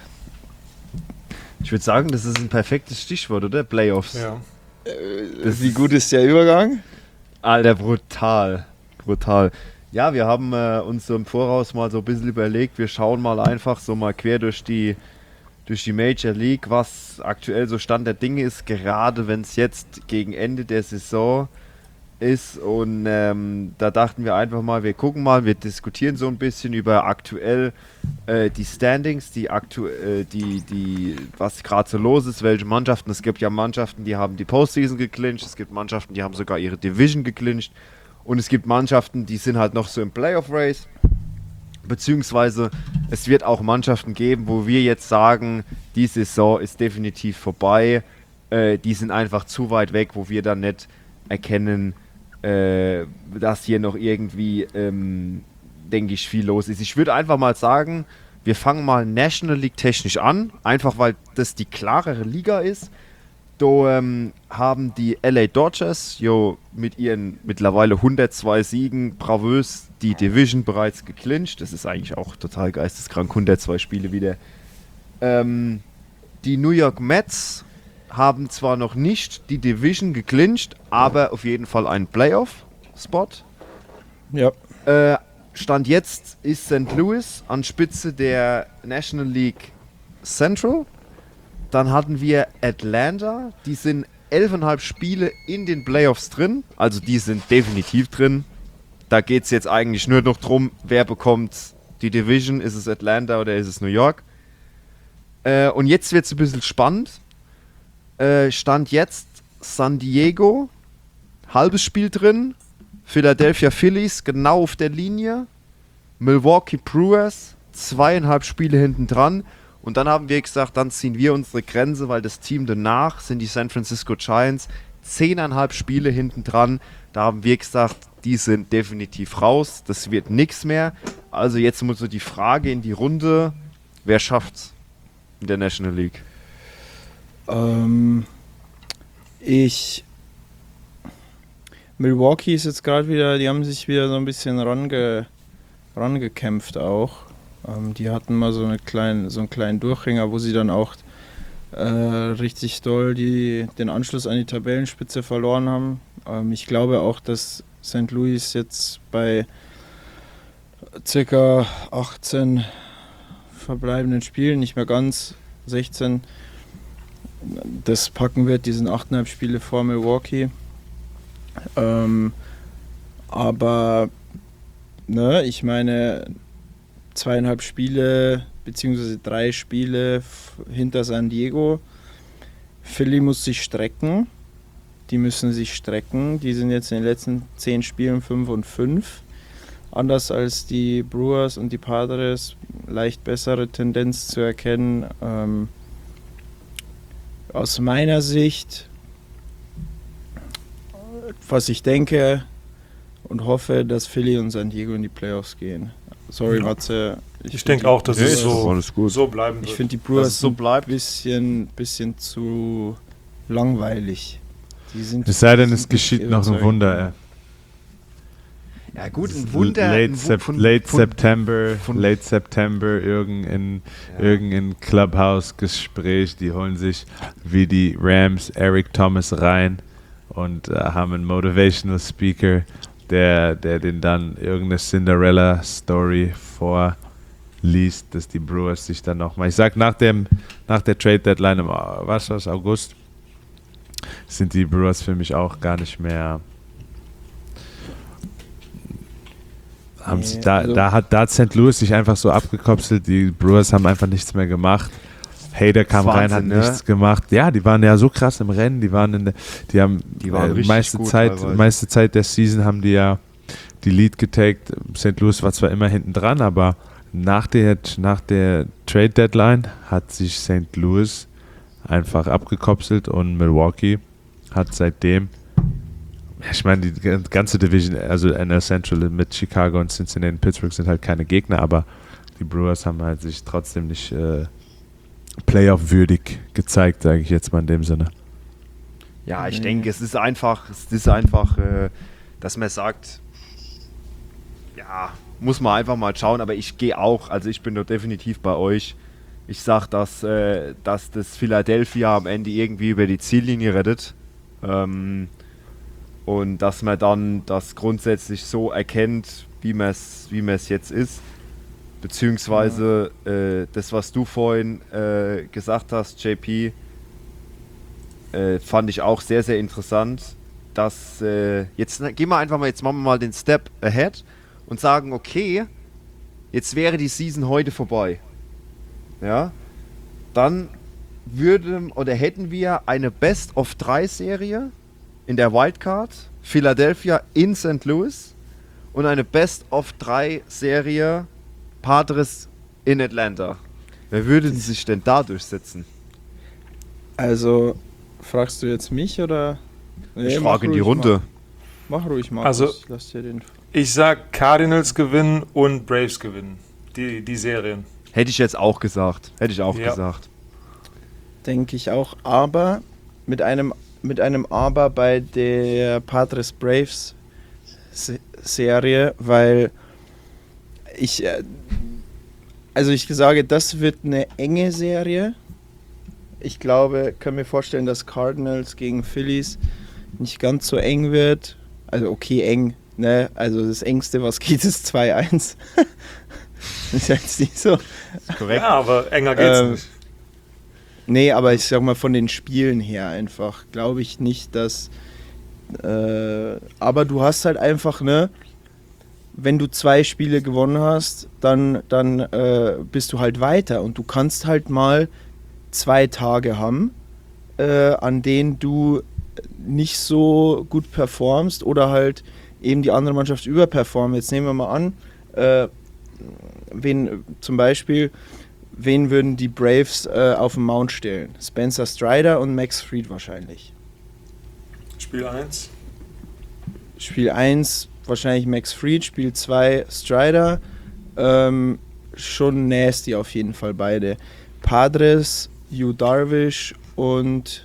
Ich würde sagen, das ist ein perfektes Stichwort, oder? Playoffs. Ja. Das Wie gut ist der Übergang? Alter, brutal. Brutal. Ja, wir haben äh, uns so im Voraus mal so ein bisschen überlegt, wir schauen mal einfach so mal quer durch die, durch die Major League, was aktuell so Stand der Dinge ist, gerade wenn es jetzt gegen Ende der Saison ist. Und ähm, da dachten wir einfach mal, wir gucken mal, wir diskutieren so ein bisschen über aktuell äh, die Standings, die aktu äh, die, die, was gerade so los ist, welche Mannschaften. Es gibt ja Mannschaften, die haben die Postseason geclincht, es gibt Mannschaften, die haben sogar ihre Division geclincht. Und es gibt Mannschaften, die sind halt noch so im Playoff-Race. Beziehungsweise es wird auch Mannschaften geben, wo wir jetzt sagen, die Saison ist definitiv vorbei. Äh, die sind einfach zu weit weg, wo wir dann nicht erkennen, äh, dass hier noch irgendwie, ähm, denke ich, viel los ist. Ich würde einfach mal sagen, wir fangen mal National League technisch an. Einfach weil das die klarere Liga ist. Da ähm, haben die L A Dodgers jo, mit ihren mittlerweile hundertzwei Siegen bravös die Division bereits geclincht. Das ist eigentlich auch total geisteskrank, hundertzwei Spiele wieder. Ähm, die New York Mets haben zwar noch nicht die Division geclincht, aber auf jeden Fall einen Playoff-Spot. Ja. Äh, Stand jetzt ist Saint Louis an Spitze der National League Central. Dann hatten wir Atlanta, die sind elfeinhalb Spiele in den Playoffs drin, also die sind definitiv drin. Da geht es jetzt eigentlich nur noch drum, wer bekommt die Division, ist es Atlanta oder ist es New York. Äh, und jetzt wird es ein bisschen spannend. Äh, Stand jetzt San Diego, halbes Spiel drin, Philadelphia Phillies genau auf der Linie, Milwaukee Brewers, zweieinhalb Spiele hinten dran. Und dann haben wir gesagt, dann ziehen wir unsere Grenze, weil das Team danach sind die San Francisco Giants, zehneinhalb Spiele hinten dran. Da haben wir gesagt, die sind definitiv raus, das wird nichts mehr. Also jetzt muss so die Frage in die Runde, wer schafft's in der National League? Ähm, ich... Milwaukee ist jetzt gerade wieder, die haben sich wieder so ein bisschen range, rangekämpft auch. Ähm, die hatten mal so, eine kleine, so einen kleinen Durchhänger, wo sie dann auch äh, richtig doll die, den Anschluss an die Tabellenspitze verloren haben. Ähm, ich glaube auch, dass Saint Louis jetzt bei ca. achtzehn verbleibenden Spielen, nicht mehr ganz, sechzehn, das packen wird. Die sind achteinhalb Spiele vor Milwaukee. Ähm, aber ne, ich meine, zweieinhalb Spiele beziehungsweise drei Spiele f- hinter San Diego. Philly muss sich strecken. Die müssen sich strecken. Die sind jetzt in den letzten zehn Spielen fünf und fünf. Anders als die Brewers und die Padres. Leicht bessere Tendenz zu erkennen. Ähm, aus meiner Sicht, was ich denke und hoffe, dass Philly und San Diego in die Playoffs gehen. Sorry, Ja. Matze. Ich denke auch, dass Nee, es das ist so, alles gut. so bleiben wird. Ich finde die Dass Brewers es so ein bleibt. bisschen, bisschen zu langweilig. Die sind, Es sei denn, die es sind geschieht nicht noch ein überzeugend. Wunder. Ey. Ja gut, Es ein ist Wunder. Late, ein Wu- Sep von- late von- September, von- Late September, irgendein, Ja. irgendein Clubhouse-Gespräch. Die holen sich wie die Rams Eric Thomas rein und äh, haben einen Motivational Speaker, der, der den dann irgendeine Cinderella-Story vor liest, dass die Brewers sich dann nochmal, ich sag nach dem, nach der Trade Deadline im was was, August, sind die Brewers für mich auch gar nicht mehr. Haben sie, Nee, da, also- da hat da hat Sankt Louis sich einfach so abgekopselt, die Brewers haben einfach nichts mehr gemacht. Hader kam Das ist rein, hat Wahnsinn, ne? nichts gemacht. Ja, die waren ja so krass im Rennen, die waren in der, die haben Die waren äh, richtig meiste gut Zeit, teilweise. meiste Zeit der Season haben die ja die Lead getaked. Sankt Louis war zwar immer hinten dran, aber nach der, nach der Trade Deadline hat sich Sankt Louis einfach abgekopselt und Milwaukee hat seitdem, ich meine, die ganze Division, also N L Central mit Chicago und Cincinnati und Pittsburgh sind halt keine Gegner, aber die Brewers haben halt sich trotzdem nicht äh, Playoff-würdig gezeigt, sage ich jetzt mal in dem Sinne. Ja, ich Nee. denke, es ist einfach, es ist einfach, äh, dass man sagt, ja, muss man einfach mal schauen, aber ich gehe auch, also ich bin doch definitiv bei euch. Ich sag, dass, äh, dass das Philadelphia am Ende irgendwie über die Ziellinie rettet. Ähm, und dass man dann das grundsätzlich so erkennt, wie man es wie man es jetzt ist. Beziehungsweise äh, das, was du vorhin äh, gesagt hast, J P, äh, fand ich auch sehr, sehr interessant, dass äh, jetzt na, gehen wir einfach mal, jetzt machen wir mal den Step ahead und sagen, okay, jetzt wäre die Season heute vorbei. Ja, dann würden oder hätten wir eine Best of drei Serie in der Wildcard, Philadelphia in Sankt Louis, und eine Best of drei Serie Padres in Atlanta. Wer würde sich denn da durchsetzen? Also, fragst du jetzt mich oder? Nee, Ich mach frage in die ruhig, Runde. Mach, mach ruhig mal. Also- Ich lass dir den. Ich sag Cardinals gewinnen und Braves gewinnen. Die, die Serien. Hätte ich jetzt auch gesagt. Hätte ich auch Ja. gesagt. Denke ich auch, aber mit einem, mit einem Aber bei der Padres Braves Se- Serie, weil ich, äh, also ich sage, das wird eine enge Serie. Ich glaube, kann mir vorstellen, dass Cardinals gegen Phillies nicht ganz so eng wird. Also okay, eng, ne? Also das engste, was geht, ist zwei eins. Das ist jetzt nicht so. Korrekt. Ja, aber enger geht's Ähm, nicht. Nee, aber ich sag mal von den Spielen her einfach, glaube ich nicht, dass. Äh, aber du hast halt einfach, ne, wenn du zwei Spiele gewonnen hast, dann, dann äh, bist du halt weiter und du kannst halt mal zwei Tage haben, äh, an denen du nicht so gut performst oder halt eben die andere Mannschaft überperformt. Jetzt nehmen wir mal an, äh, wen zum Beispiel. Wen würden die Braves äh, auf den Mount stellen? Spencer Strider und Max Fried wahrscheinlich. Spiel eins. Spiel eins wahrscheinlich Max Fried, Spiel zwei Strider. Ähm, schon nasty auf jeden Fall beide. Padres, Yu Darvish und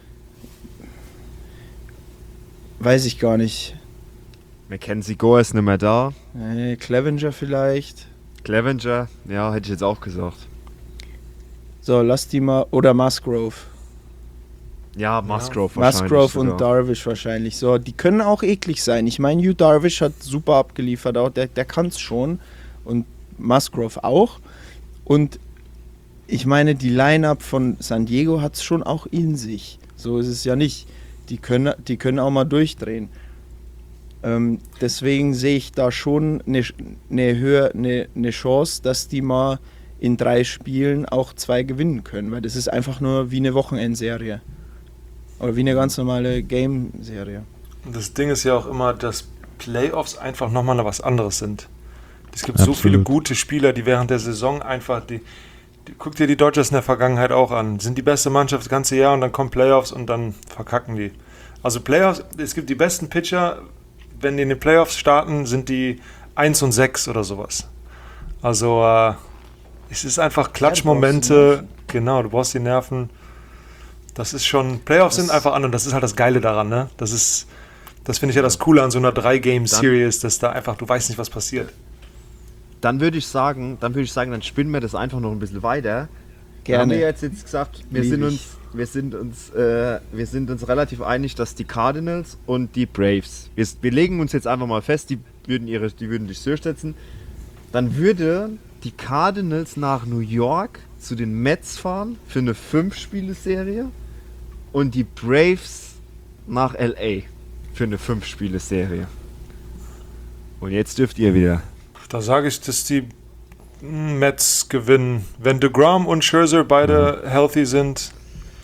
weiß ich gar nicht. Mackenzie Gore ist nicht mehr da. Äh, Clevenger vielleicht. Clevenger, ja, hätte ich jetzt auch gesagt. So, lass die mal. Oder Musgrove. Ja, Musgrove wahrscheinlich. Musgrove und sogar. Darvish wahrscheinlich. So, die können auch eklig sein. Ich meine, Yu Darvish hat super abgeliefert, auch der, der kann es schon. Und Musgrove auch. Und ich meine, die Line-Up von San Diego hat es schon auch in sich. So ist es ja nicht. Die können, die können auch mal durchdrehen. Ähm, deswegen sehe ich da schon eine, eine, Höhe, eine, eine Chance, dass die mal in drei Spielen auch zwei gewinnen können. Weil das ist einfach nur wie eine Wochenendserie. Oder wie eine ganz normale Game-Serie. Und das Ding ist ja auch immer, dass Playoffs einfach nochmal was anderes sind. Es gibt so Absolut. viele gute Spieler, die während der Saison einfach, die, die, guck dir die Dodgers in der Vergangenheit auch an, sind die beste Mannschaft das ganze Jahr und dann kommen Playoffs und dann verkacken die. Also Playoffs, es gibt die besten Pitcher, wenn die in den Playoffs starten, sind die eins und sechs oder sowas. Also äh, es ist einfach Klatschmomente, genau, du brauchst die Nerven. Das ist schon, Playoffs Das- sind einfach an und das ist halt das Geile daran, ne? Das ist, das finde ich ja das Coole an so einer drei-Game-Series, dass da einfach, du weißt nicht, was passiert. Dann würde ich sagen, dann würde ich sagen, dann spinnen wir das einfach noch ein bisschen weiter. Dann Gerne. haben wir jetzt, jetzt gesagt, wir Lieb sind ich. uns, wir sind uns, äh, wir sind uns relativ einig, dass die Cardinals und die Braves, wir, wir legen uns jetzt einfach mal fest, die würden ihre, die würden dich durchsetzen. Dann würde die Cardinals nach New York zu den Mets fahren für eine fünf-Spiele-Serie und die Braves nach L A für eine fünf-Spiele-Serie. Und jetzt dürft ihr wieder. Da sage ich, dass die Mets gewinnen. Wenn DeGrom und Scherzer beide healthy sind.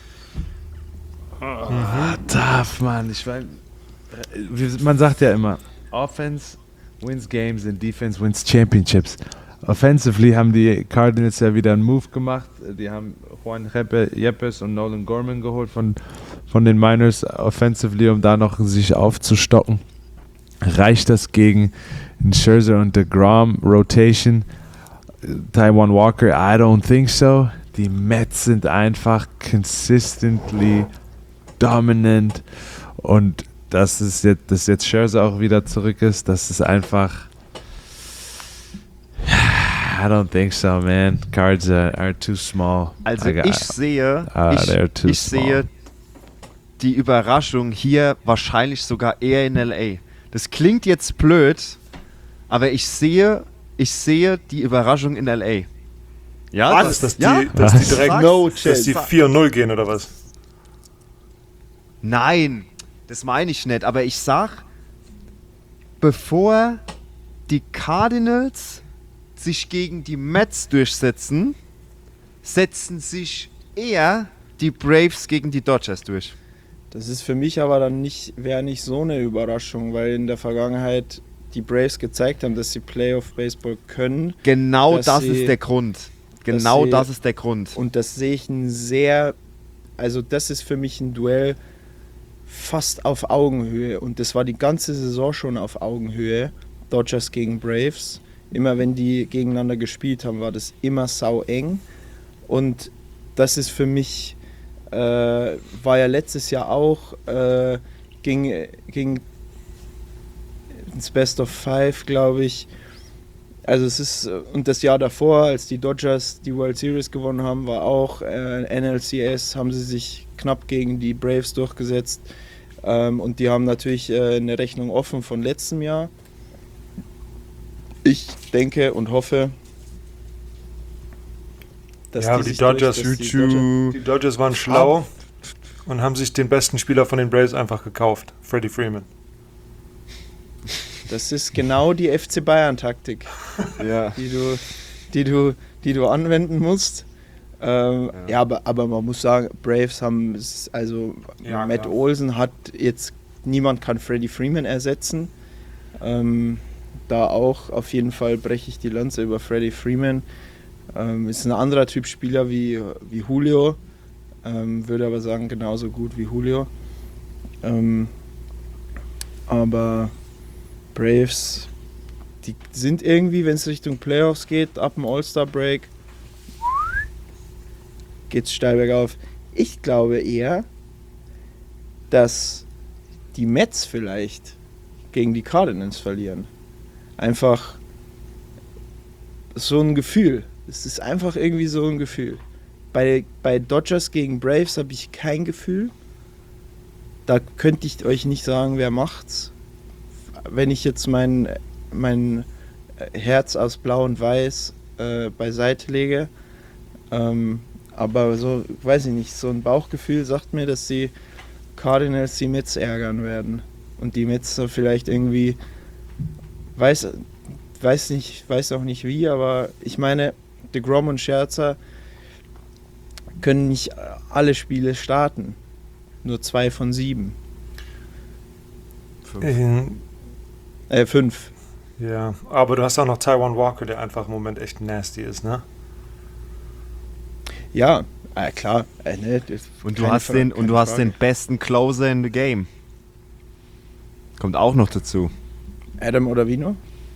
Ah, tough, Mann. Ich mein, äh, man sagt ja immer, Offense wins games and Defense wins championships. Offensively haben die Cardinals ja wieder einen Move gemacht. Die haben Juan Yepes und Nolan Gorman geholt von, von den Miners offensively, um da noch sich aufzustocken. Reicht das gegen einen Scherzer und DeGrom Rotation? Taijuan Walker, I don't think so. Die Mets sind einfach consistently dominant und dass es jetzt, dass jetzt Scherzer auch wieder zurück ist, das ist einfach I don't think so, man. Cards are, are too small. Also I, ich sehe, Ah, they're too ich, ich small. sehe die Überraschung hier wahrscheinlich sogar eher in L A. Das klingt jetzt blöd, aber ich sehe, ich sehe die Überraschung in L A. Ja, Was? Dass die, ja? dass die direkt No dass chance. die vier null gehen oder was? Nein, das meine ich nicht. Aber ich sag, bevor die Cardinals sich gegen die Mets durchsetzen, setzen sich eher die Braves gegen die Dodgers durch. Das ist für mich aber dann nicht, wäre nicht so eine Überraschung, weil in der Vergangenheit die Braves gezeigt haben, dass sie Playoff-Baseball können. Genau Dass das sie- ist der Grund. Genau sie- das ist der Grund. Und das sehe ich ein sehr, also das ist für mich ein Duell fast auf Augenhöhe. Und das war die ganze Saison schon auf Augenhöhe. Dodgers gegen Braves. Immer wenn die gegeneinander gespielt haben, war das immer sau eng. Und das ist für mich, äh, war ja letztes Jahr auch, äh, ging, ging ins Best of Five, glaube ich. Also es ist, und das Jahr davor, als die Dodgers die World Series gewonnen haben, war auch äh, N L C S, haben sie sich knapp gegen die Braves durchgesetzt. Ähm, und die haben natürlich äh, eine Rechnung offen von letztem Jahr. Ich denke und hoffe, dass Ja, aber die sich Dodgers, durch- dass die Dodgers- die Dodgers waren schlau und haben sich den besten Spieler von den Braves einfach gekauft. Freddie Freeman. Das ist genau die F C Bayern-Taktik, Ja. die du, die du, die du anwenden musst. Ähm, ja, ja aber, aber man muss sagen, Braves haben, es- also Ja, Matt klar. Olsen hat jetzt, niemand kann Freddie Freeman ersetzen. Ähm, da auch auf jeden Fall breche ich die Lanze über Freddie Freeman. Ähm, ist ein anderer Typ Spieler wie, wie Julio, ähm, würde aber sagen genauso gut wie Julio. Ähm, aber Braves, die sind irgendwie, wenn es Richtung Playoffs geht, ab dem All-Star-Break, geht's steil bergauf. Ich glaube eher, dass die Mets vielleicht gegen die Cardinals verlieren. Einfach so ein Gefühl. Es ist einfach irgendwie so ein Gefühl. Bei, bei Dodgers gegen Braves habe ich kein Gefühl. Da könnte ich euch nicht sagen, wer macht's. Wenn ich jetzt mein, mein Herz aus Blau und Weiß äh, beiseite lege. Ähm, aber so, weiß ich nicht, so ein Bauchgefühl sagt mir, dass die Cardinals die Mets ärgern werden. Und die Mets so vielleicht irgendwie, weiß, weiß nicht, weiß auch nicht wie, aber ich meine, DeGrom und Scherzer können nicht alle Spiele starten. Nur zwei von sieben. Ähm, Äh, fünf. Ja, aber du hast auch noch Taijuan Walker, der einfach im Moment echt nasty ist, ne? Ja, äh, klar. Äh, ne, das- Und du keine hast Fra- den und keine du hast Frage. den besten Closer in the game. Kommt auch noch dazu. Adam Ottavino?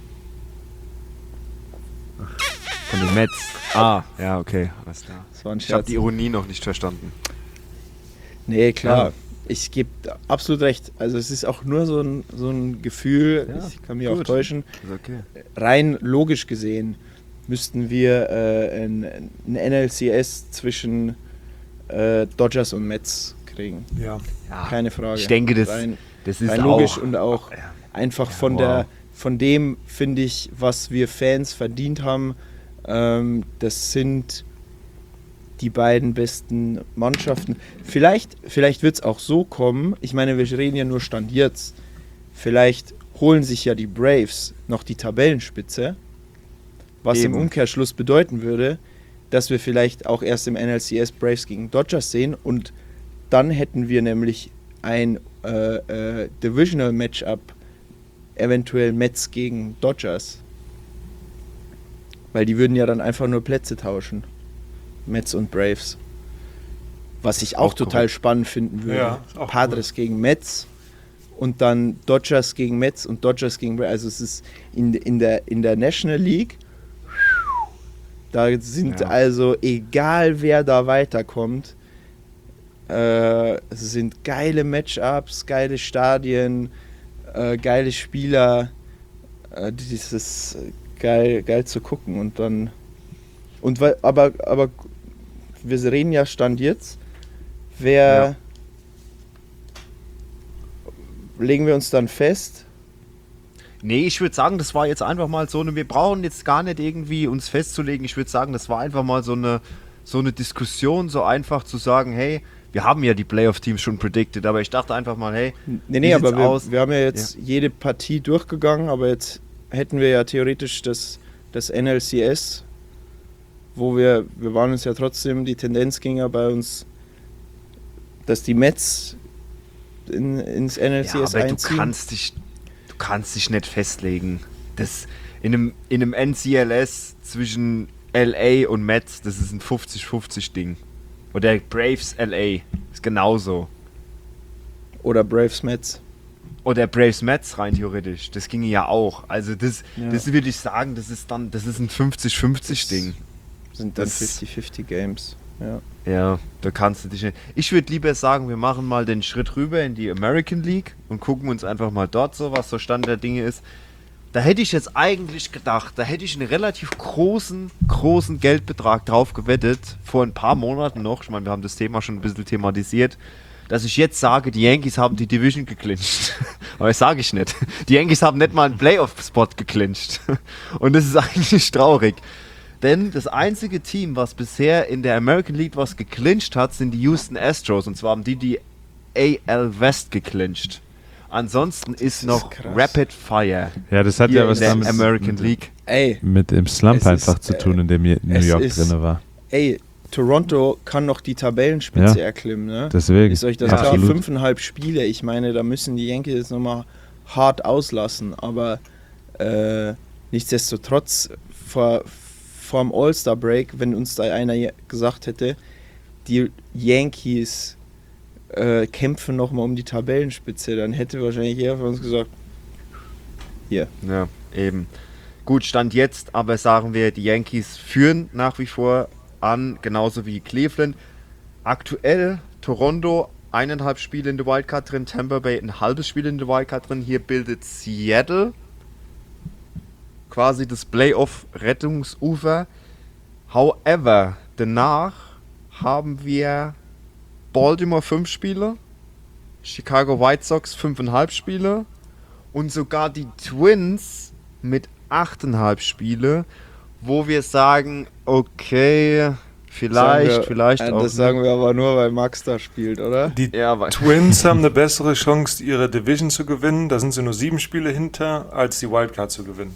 Von den Mets. Ah, ja, okay, alles klar. Das war ein Ich habe Scherz. die Ironie noch nicht verstanden. Nee, klar. Ja. Ich gebe absolut recht. Also es ist auch nur so ein, so ein Gefühl, Ja, ich kann mich auch gut. täuschen. Ist okay. Rein logisch gesehen müssten wir äh, ein, ein N L C S zwischen äh, Dodgers und Mets kriegen. Ja. Ja, Keine Frage. ich denke, das, rein, das ist rein auch... logisch und auch einfach von wow. der von dem, finde ich, was wir Fans verdient haben, Ähm, das sind die beiden besten Mannschaften. Vielleicht, vielleicht wird es auch so kommen, ich meine, wir reden ja nur Stand jetzt, vielleicht holen sich ja die Braves noch die Tabellenspitze, was Eben. im Umkehrschluss bedeuten würde, dass wir vielleicht auch erst im N L C S Braves gegen Dodgers sehen und dann hätten wir nämlich ein äh, äh, Divisional Matchup, eventuell Mets gegen Dodgers. Weil die würden ja dann einfach nur Plätze tauschen. Mets und Braves. Was ich auch, Auch total korrekt. spannend finden würde. Ja, ist auch Padres gegen Mets und dann Dodgers gegen Mets und Dodgers gegen Braves. Also es ist in, in, der, in der National League, da sind Ja. also, egal wer da weiterkommt, äh, es sind geile Matchups, geile Stadien, äh, geile Spieler. Äh, das ist geil, geil zu gucken. Und dann. Und weil, aber, aber wir reden ja Stand jetzt. Wer. Legen wir uns dann fest? Nee, ich würde sagen, das war jetzt einfach mal so eine, wir brauchen jetzt gar nicht irgendwie uns festzulegen, ich würde sagen, das war einfach mal so eine, so eine Diskussion, so einfach zu sagen, hey, wir haben ja die Playoff-Teams schon predicted, aber ich dachte einfach mal, hey, Nee, Wie nee, aber sieht's wir, aus? wir haben ja jetzt jede Partie durchgegangen, aber jetzt hätten wir ja theoretisch das, das N L C S, wo wir, wir waren uns ja trotzdem, die Tendenz ging ja bei uns, dass die Mets in, ins N L C ja, S aber du einziehen. kannst dich, du kannst dich nicht festlegen. Das in einem, in einem N C L S zwischen L A und Mets, das ist ein fünfzig fünfzig Ding. Oder Braves L A, ist genauso. Oder Braves Mets. Oder Braves Mets rein theoretisch, das ginge ja auch. Also das, Ja. das würde ich sagen, das ist dann, das ist ein fünfzig fünfzig Ding. Sind dann Das- fifty fifty Games. Ja. Ja, da kannst du dich nicht. Ich würde lieber sagen, wir machen mal den Schritt rüber in die American League und gucken uns einfach mal dort so, was so Stand der Dinge ist. Da hätte ich jetzt eigentlich gedacht, da hätte ich einen relativ großen, großen Geldbetrag drauf gewettet, vor ein paar Monaten noch. Ich meine, wir haben das Thema schon ein bisschen thematisiert, dass ich jetzt sage, die Yankees haben die Division geclincht. Aber das sage ich nicht. Die Yankees haben nicht mal einen Playoff-Spot geclincht. Und das ist eigentlich traurig. Denn das einzige Team, was bisher in der American League was geclincht hat, sind die Houston Astros. Und zwar haben die die A L West geclincht. Ansonsten ist noch krass. Rapid Fire Ja, das hat Hier ja in was in der damit American mit, League. Ey, mit dem Slump Es einfach ist, zu äh, tun, in dem New es York ist- drin war. ey, Toronto kann noch die Tabellenspitze Ja. erklimmen, ne? Deswegen. Ist euch das Ja, klar? absolut. Fünfeinhalb Spiele, ich meine, da müssen die Yankees jetzt nochmal hart auslassen, aber äh, nichtsdestotrotz vor, vor dem All-Star-Break, wenn uns da einer je- gesagt hätte, die Yankees äh, kämpfen nochmal um die Tabellenspitze, dann hätte wahrscheinlich jeder von uns gesagt, hier. Ja, eben. Gut, Stand jetzt, aber sagen wir, die Yankees führen nach wie vor an, genauso wie Cleveland. Aktuell Toronto eineinhalb Spiele in der Wildcard drin, Tampa Bay ein halbes Spiel in der Wildcard drin. Hier bildet Seattle quasi das Playoff-Rettungsufer. However, danach haben wir Baltimore fünf Spiele, Chicago White Sox fünfeinhalb Spiele und sogar die Twins mit achteinhalb Spiele, wo wir sagen, okay, vielleicht, Sagen wir- vielleicht äh, auch Das sagen wir aber nur, weil Max da spielt, oder? Die Ja, weil Twins haben eine bessere Chance, ihre Division zu gewinnen. Da sind sie nur sieben Spiele hinter, als die Wildcard zu gewinnen.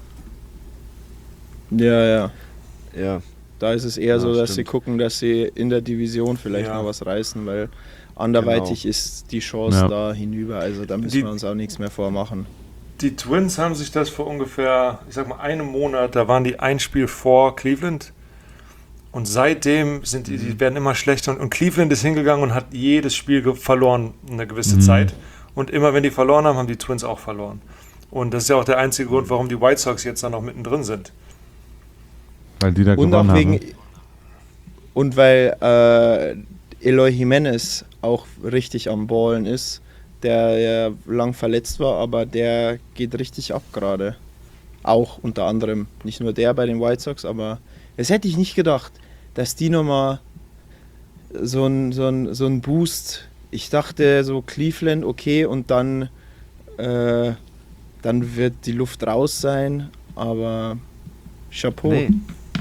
Ja, ja. ja, Da ist es eher Ja, so, dass stimmt. sie gucken, dass sie in der Division vielleicht Ja. noch was reißen, weil anderweitig ist die Chance Ja. da hinüber. Also da müssen Die- wir uns auch nichts mehr vormachen. Die Twins haben sich das vor ungefähr, ich sag mal, einem Monat, da waren die ein Spiel vor Cleveland. Und seitdem sind die, die werden immer schlechter. Und, und Cleveland ist hingegangen und hat jedes Spiel ge- verloren, eine gewisse Mhm. Zeit. Und immer wenn die verloren haben, haben die Twins auch verloren. Und das ist ja auch der einzige Grund, warum die White Sox jetzt da noch mittendrin sind. Weil die da Und gewonnen auch haben. wegen. ne? Und weil äh, Eloy Jimenez auch richtig am Ballen ist, der ja lang verletzt war, aber der geht richtig ab gerade. Auch unter anderem. Nicht nur der bei den White Sox, aber das hätte ich nicht gedacht, dass die nochmal so ein, so ein, so ein Boost. Ich dachte so Cleveland, okay, und dann, äh, dann wird die Luft raus sein, aber Chapeau. nee.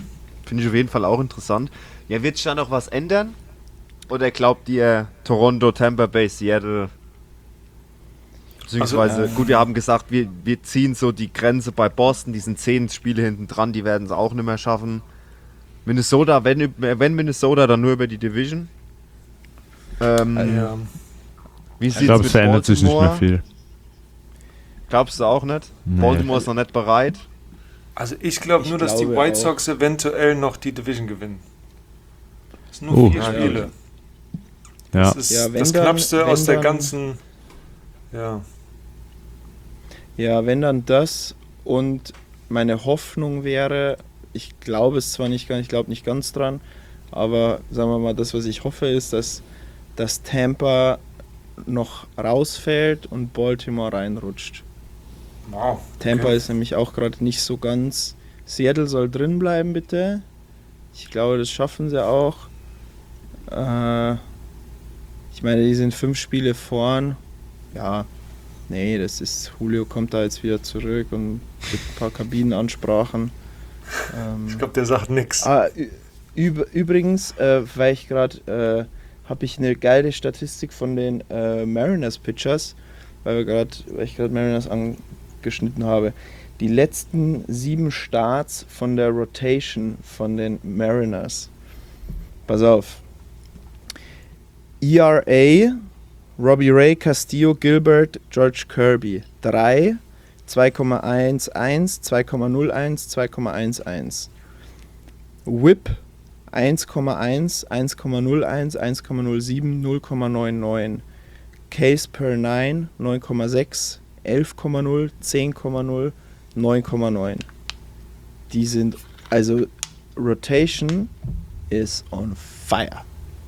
Finde ich auf jeden Fall auch interessant. Ja, wird sich da noch was ändern? Oder glaubt ihr Toronto, Tampa Bay, Seattle? Beziehungsweise, Also, äh, gut, wir haben gesagt, wir, wir ziehen so die Grenze bei Boston, die sind zehn Spiele hinten dran, die werden es auch nicht mehr schaffen. Minnesota, wenn, wenn Minnesota, dann nur über die Division. Ähm, Ja. Wie Ich sieht's glaube, mit es verändert sich nicht mehr Baltimore? viel. Glaubst du auch nicht? Nee. Baltimore ist noch nicht bereit. Also ich glaube Ich nur, dass die glaube White auch. Sox eventuell noch die Division gewinnen. Das sind nur Oh. vier Ja, Spiele. Ja. Das ist Ja, wenn das dann- Knappste wenn aus der dann- ganzen... Ja. Ja, wenn dann das und meine Hoffnung wäre, ich glaube es zwar nicht, ganz- ich glaube nicht ganz dran, aber sagen wir mal, das, was ich hoffe, ist, dass, dass Tampa noch rausfällt und Baltimore reinrutscht. Wow. Tampa okay. ist nämlich auch gerade nicht so ganz. Seattle soll drin bleiben, bitte. Ich glaube, das schaffen sie auch. Äh, ich meine, die sind fünf Spiele vorn. Ja, nee, das ist. Julio kommt da jetzt wieder zurück und gibt ein paar Kabinenansprachen. Ähm, Ich glaube, der sagt nichts. Ah, ü- üb- übrigens, äh, weil ich gerade, äh, habe ich eine geile Statistik von den äh, Mariners Pitchers, weil wir gerade, weil ich gerade Mariners angeschnitten habe. Die letzten sieben Starts von der Rotation von den Mariners. Pass auf. E R A, Robbie Ray, Castillo, Gilbert, George Kirby. drei, zwei Komma elf, zwei Komma null eins, zwei Komma elf. Whip eins Komma eins, eins Komma null eins, eins Komma null sieben, null Komma neunundneunzig. Case per neun, neun Komma sechs, elf Komma null, zehn Komma null, neun Komma neun. Die sind, also Rotation is on fire.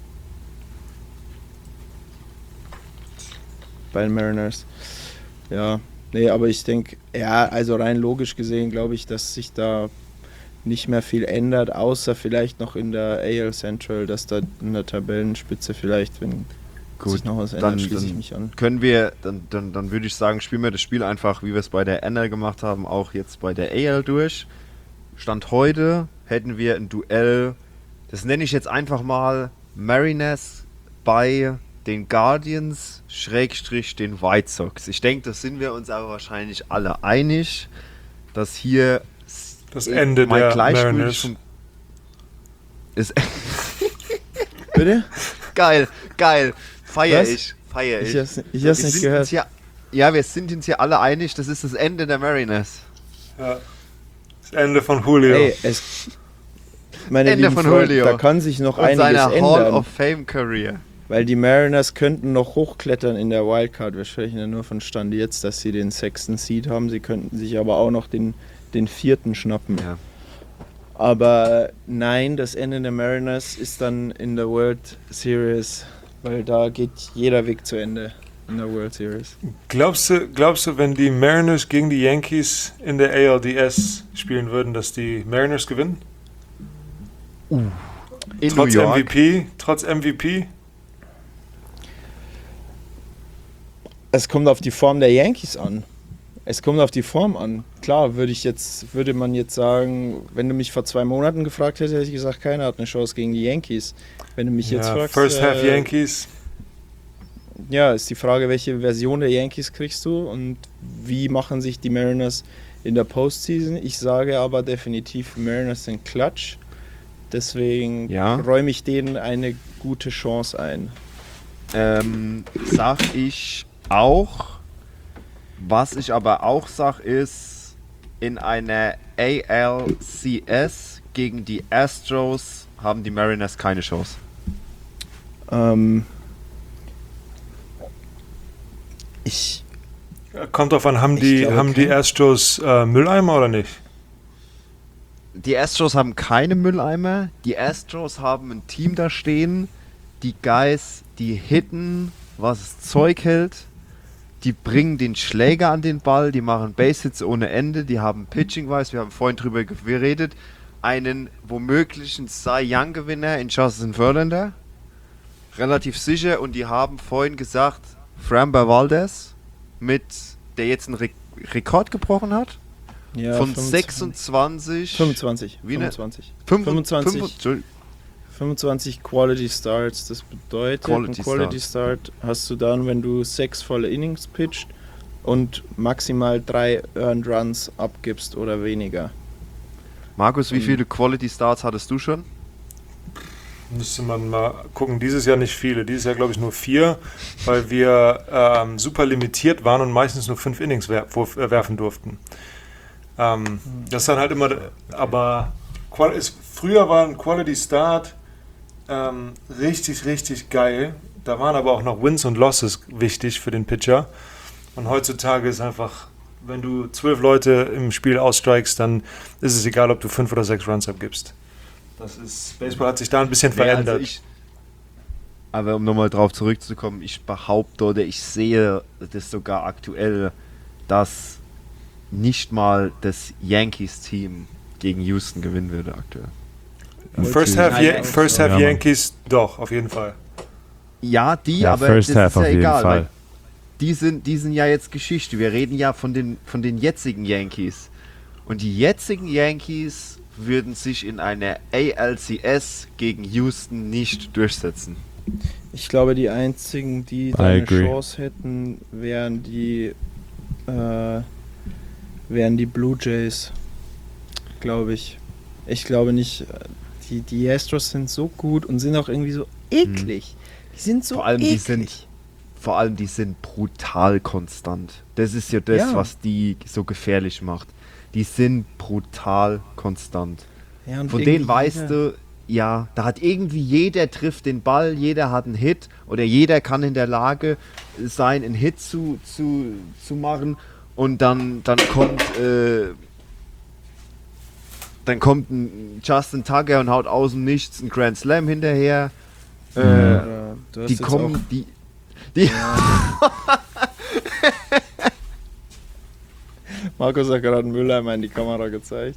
Bei den Mariners. Ja, nee, aber ich denke, ja, also rein logisch gesehen glaube ich, dass sich da nicht mehr viel ändert, außer vielleicht noch in der A L Central, dass da in der Tabellenspitze vielleicht, wenn Gut, sich noch was dann- ändert, schließe ich dann- mich an. Können wir, dann, dann, dann würde ich sagen, spielen wir das Spiel einfach, wie wir es bei der N L gemacht haben, auch jetzt bei der A L durch. Stand heute hätten wir ein Duell, das nenne ich jetzt einfach mal Mariners bei den Guardians Schrägstrich den White Sox. Ich denke, das sind wir uns aber wahrscheinlich alle einig, dass hier Das Ende mal der gleichgültig Mariners. vom- ist Bitte? geil, geil, feier Was? ich, feier ich. Ich hab's, ich Wir hab's nicht sind gehört. uns Hier, ja, wir sind uns hier alle einig, das ist das Ende der Mariners. Ja. Das Ende von Julio. Ey, es, meine Ende lieben von Freunde, Julio. da kann sich noch Und einiges seiner Hall ändern, of Fame Career. weil die Mariners könnten noch hochklettern in der Wildcard. Wir sprechen ja nur von Stand jetzt, dass sie den sechsten Seed haben. Sie könnten sich aber auch noch den, den vierten schnappen. Ja. Aber nein, das Ende der Mariners ist dann in der World Series, weil da geht jeder Weg zu Ende in der World Series. Glaubst du, glaubst du, wenn die Mariners gegen die Yankees in der A L D S spielen würden, dass die Mariners gewinnen? In Trotz New York. M V P? Trotz M V P? Es kommt auf die Form der Yankees an. Es kommt auf die Form an. Klar, würde ich jetzt, würde man jetzt sagen, wenn du mich vor zwei Monaten gefragt hättest, hätte ich gesagt, keiner hat eine Chance gegen die Yankees. Wenn du mich jetzt Ja, fragst, First Half äh, Yankees. ja, ist die Frage, welche Version der Yankees kriegst du und wie machen sich die Mariners in der Postseason. Ich sage aber definitiv, Mariners sind Klatsch. Deswegen Ja. räume ich denen eine gute Chance ein. Ähm, sag ich auch. Was ich aber auch sag ist, in einer A L C S gegen die Astros haben die Mariners keine Chance. Ähm, ich Kommt drauf an, haben Ich die, glaube, haben die kein- Astros äh, Mülleimer oder nicht? Die Astros haben keine Mülleimer. Die Astros haben ein Team da stehen. Die Guys, die hitten, was es Zeug hält. Die bringen den Schläger an den Ball. Die machen Base-Hits ohne Ende. Die haben Pitching-Wise, wir haben vorhin drüber geredet, einen womöglichen Cy Young-Gewinner in Justin Verlander. Relativ sicher. Und die haben vorhin gesagt, Framber Valdez, mit, der jetzt einen Re Rekord gebrochen hat. Ja, von fünfundzwanzig. sechsundzwanzig. fünfundzwanzig. Wie ne? fünfundzwanzig. fünf- fünfundzwanzig. fünf- Entschuldigung. fünfundzwanzig Quality Starts, das bedeutet, Quality ein Quality Start hast du dann, wenn du sechs volle Innings pitcht und maximal drei Earned Runs abgibst oder weniger. Markus, wie Mhm. viele Quality Starts hattest du schon? Müsste man mal gucken. Dieses Jahr nicht viele. Dieses Jahr glaube ich nur vier, weil wir ähm, super limitiert waren und meistens nur fünf Innings wer wurf, äh, werfen durften. Ähm, das ist dann halt immer, aber Qual ist, früher war ein Quality Start ähm, richtig, richtig geil. Da waren aber auch noch Wins und Losses wichtig für den Pitcher. Und heutzutage ist einfach, wenn du zwölf Leute im Spiel ausstrikest, dann ist es egal, ob du fünf oder sechs Runs abgibst. Das ist, Baseball hat sich da ein bisschen Nee, verändert. also ich, aber um nochmal drauf zurückzukommen, ich behaupte oder ich sehe das sogar aktuell, dass nicht mal das Yankees-Team gegen Houston gewinnen würde aktuell. First Half, Nein, Yan- nein. First half Ja, Mann. Yankees, doch, auf jeden Fall. Ja, die, Ja, aber First das Half ist auf ja jeden egal, Fall. weil die sind, die sind ja jetzt Geschichte. Wir reden ja von den, von den jetzigen Yankees. Und die jetzigen Yankees würden sich in einer A L C S gegen Houston nicht durchsetzen. Ich glaube, die einzigen, die I da eine agree. Chance hätten, wären die, äh, wären die Blue Jays, glaube ich. Ich glaube nicht, die, die Astros sind so gut und sind auch irgendwie so eklig. Die sind so Vor allem, die eklig. sind- Vor allem, die sind brutal konstant. Das ist ja das, Ja. was die so gefährlich macht. Die sind brutal konstant. Ja, und Von irgendwie denen weißt jeder- du, ja, da hat irgendwie jeder trifft den Ball, jeder hat einen Hit oder jeder kann in der Lage sein, einen Hit zu, zu, zu machen und dann, dann kommt äh, dann kommt ein Justin Tucker und haut aus dem Nichts einen Grand Slam hinterher. Äh, Ja, du hast die jetzt kommen, auch- die, die Markus hat gerade einen Mülleimer in die Kamera gezeigt.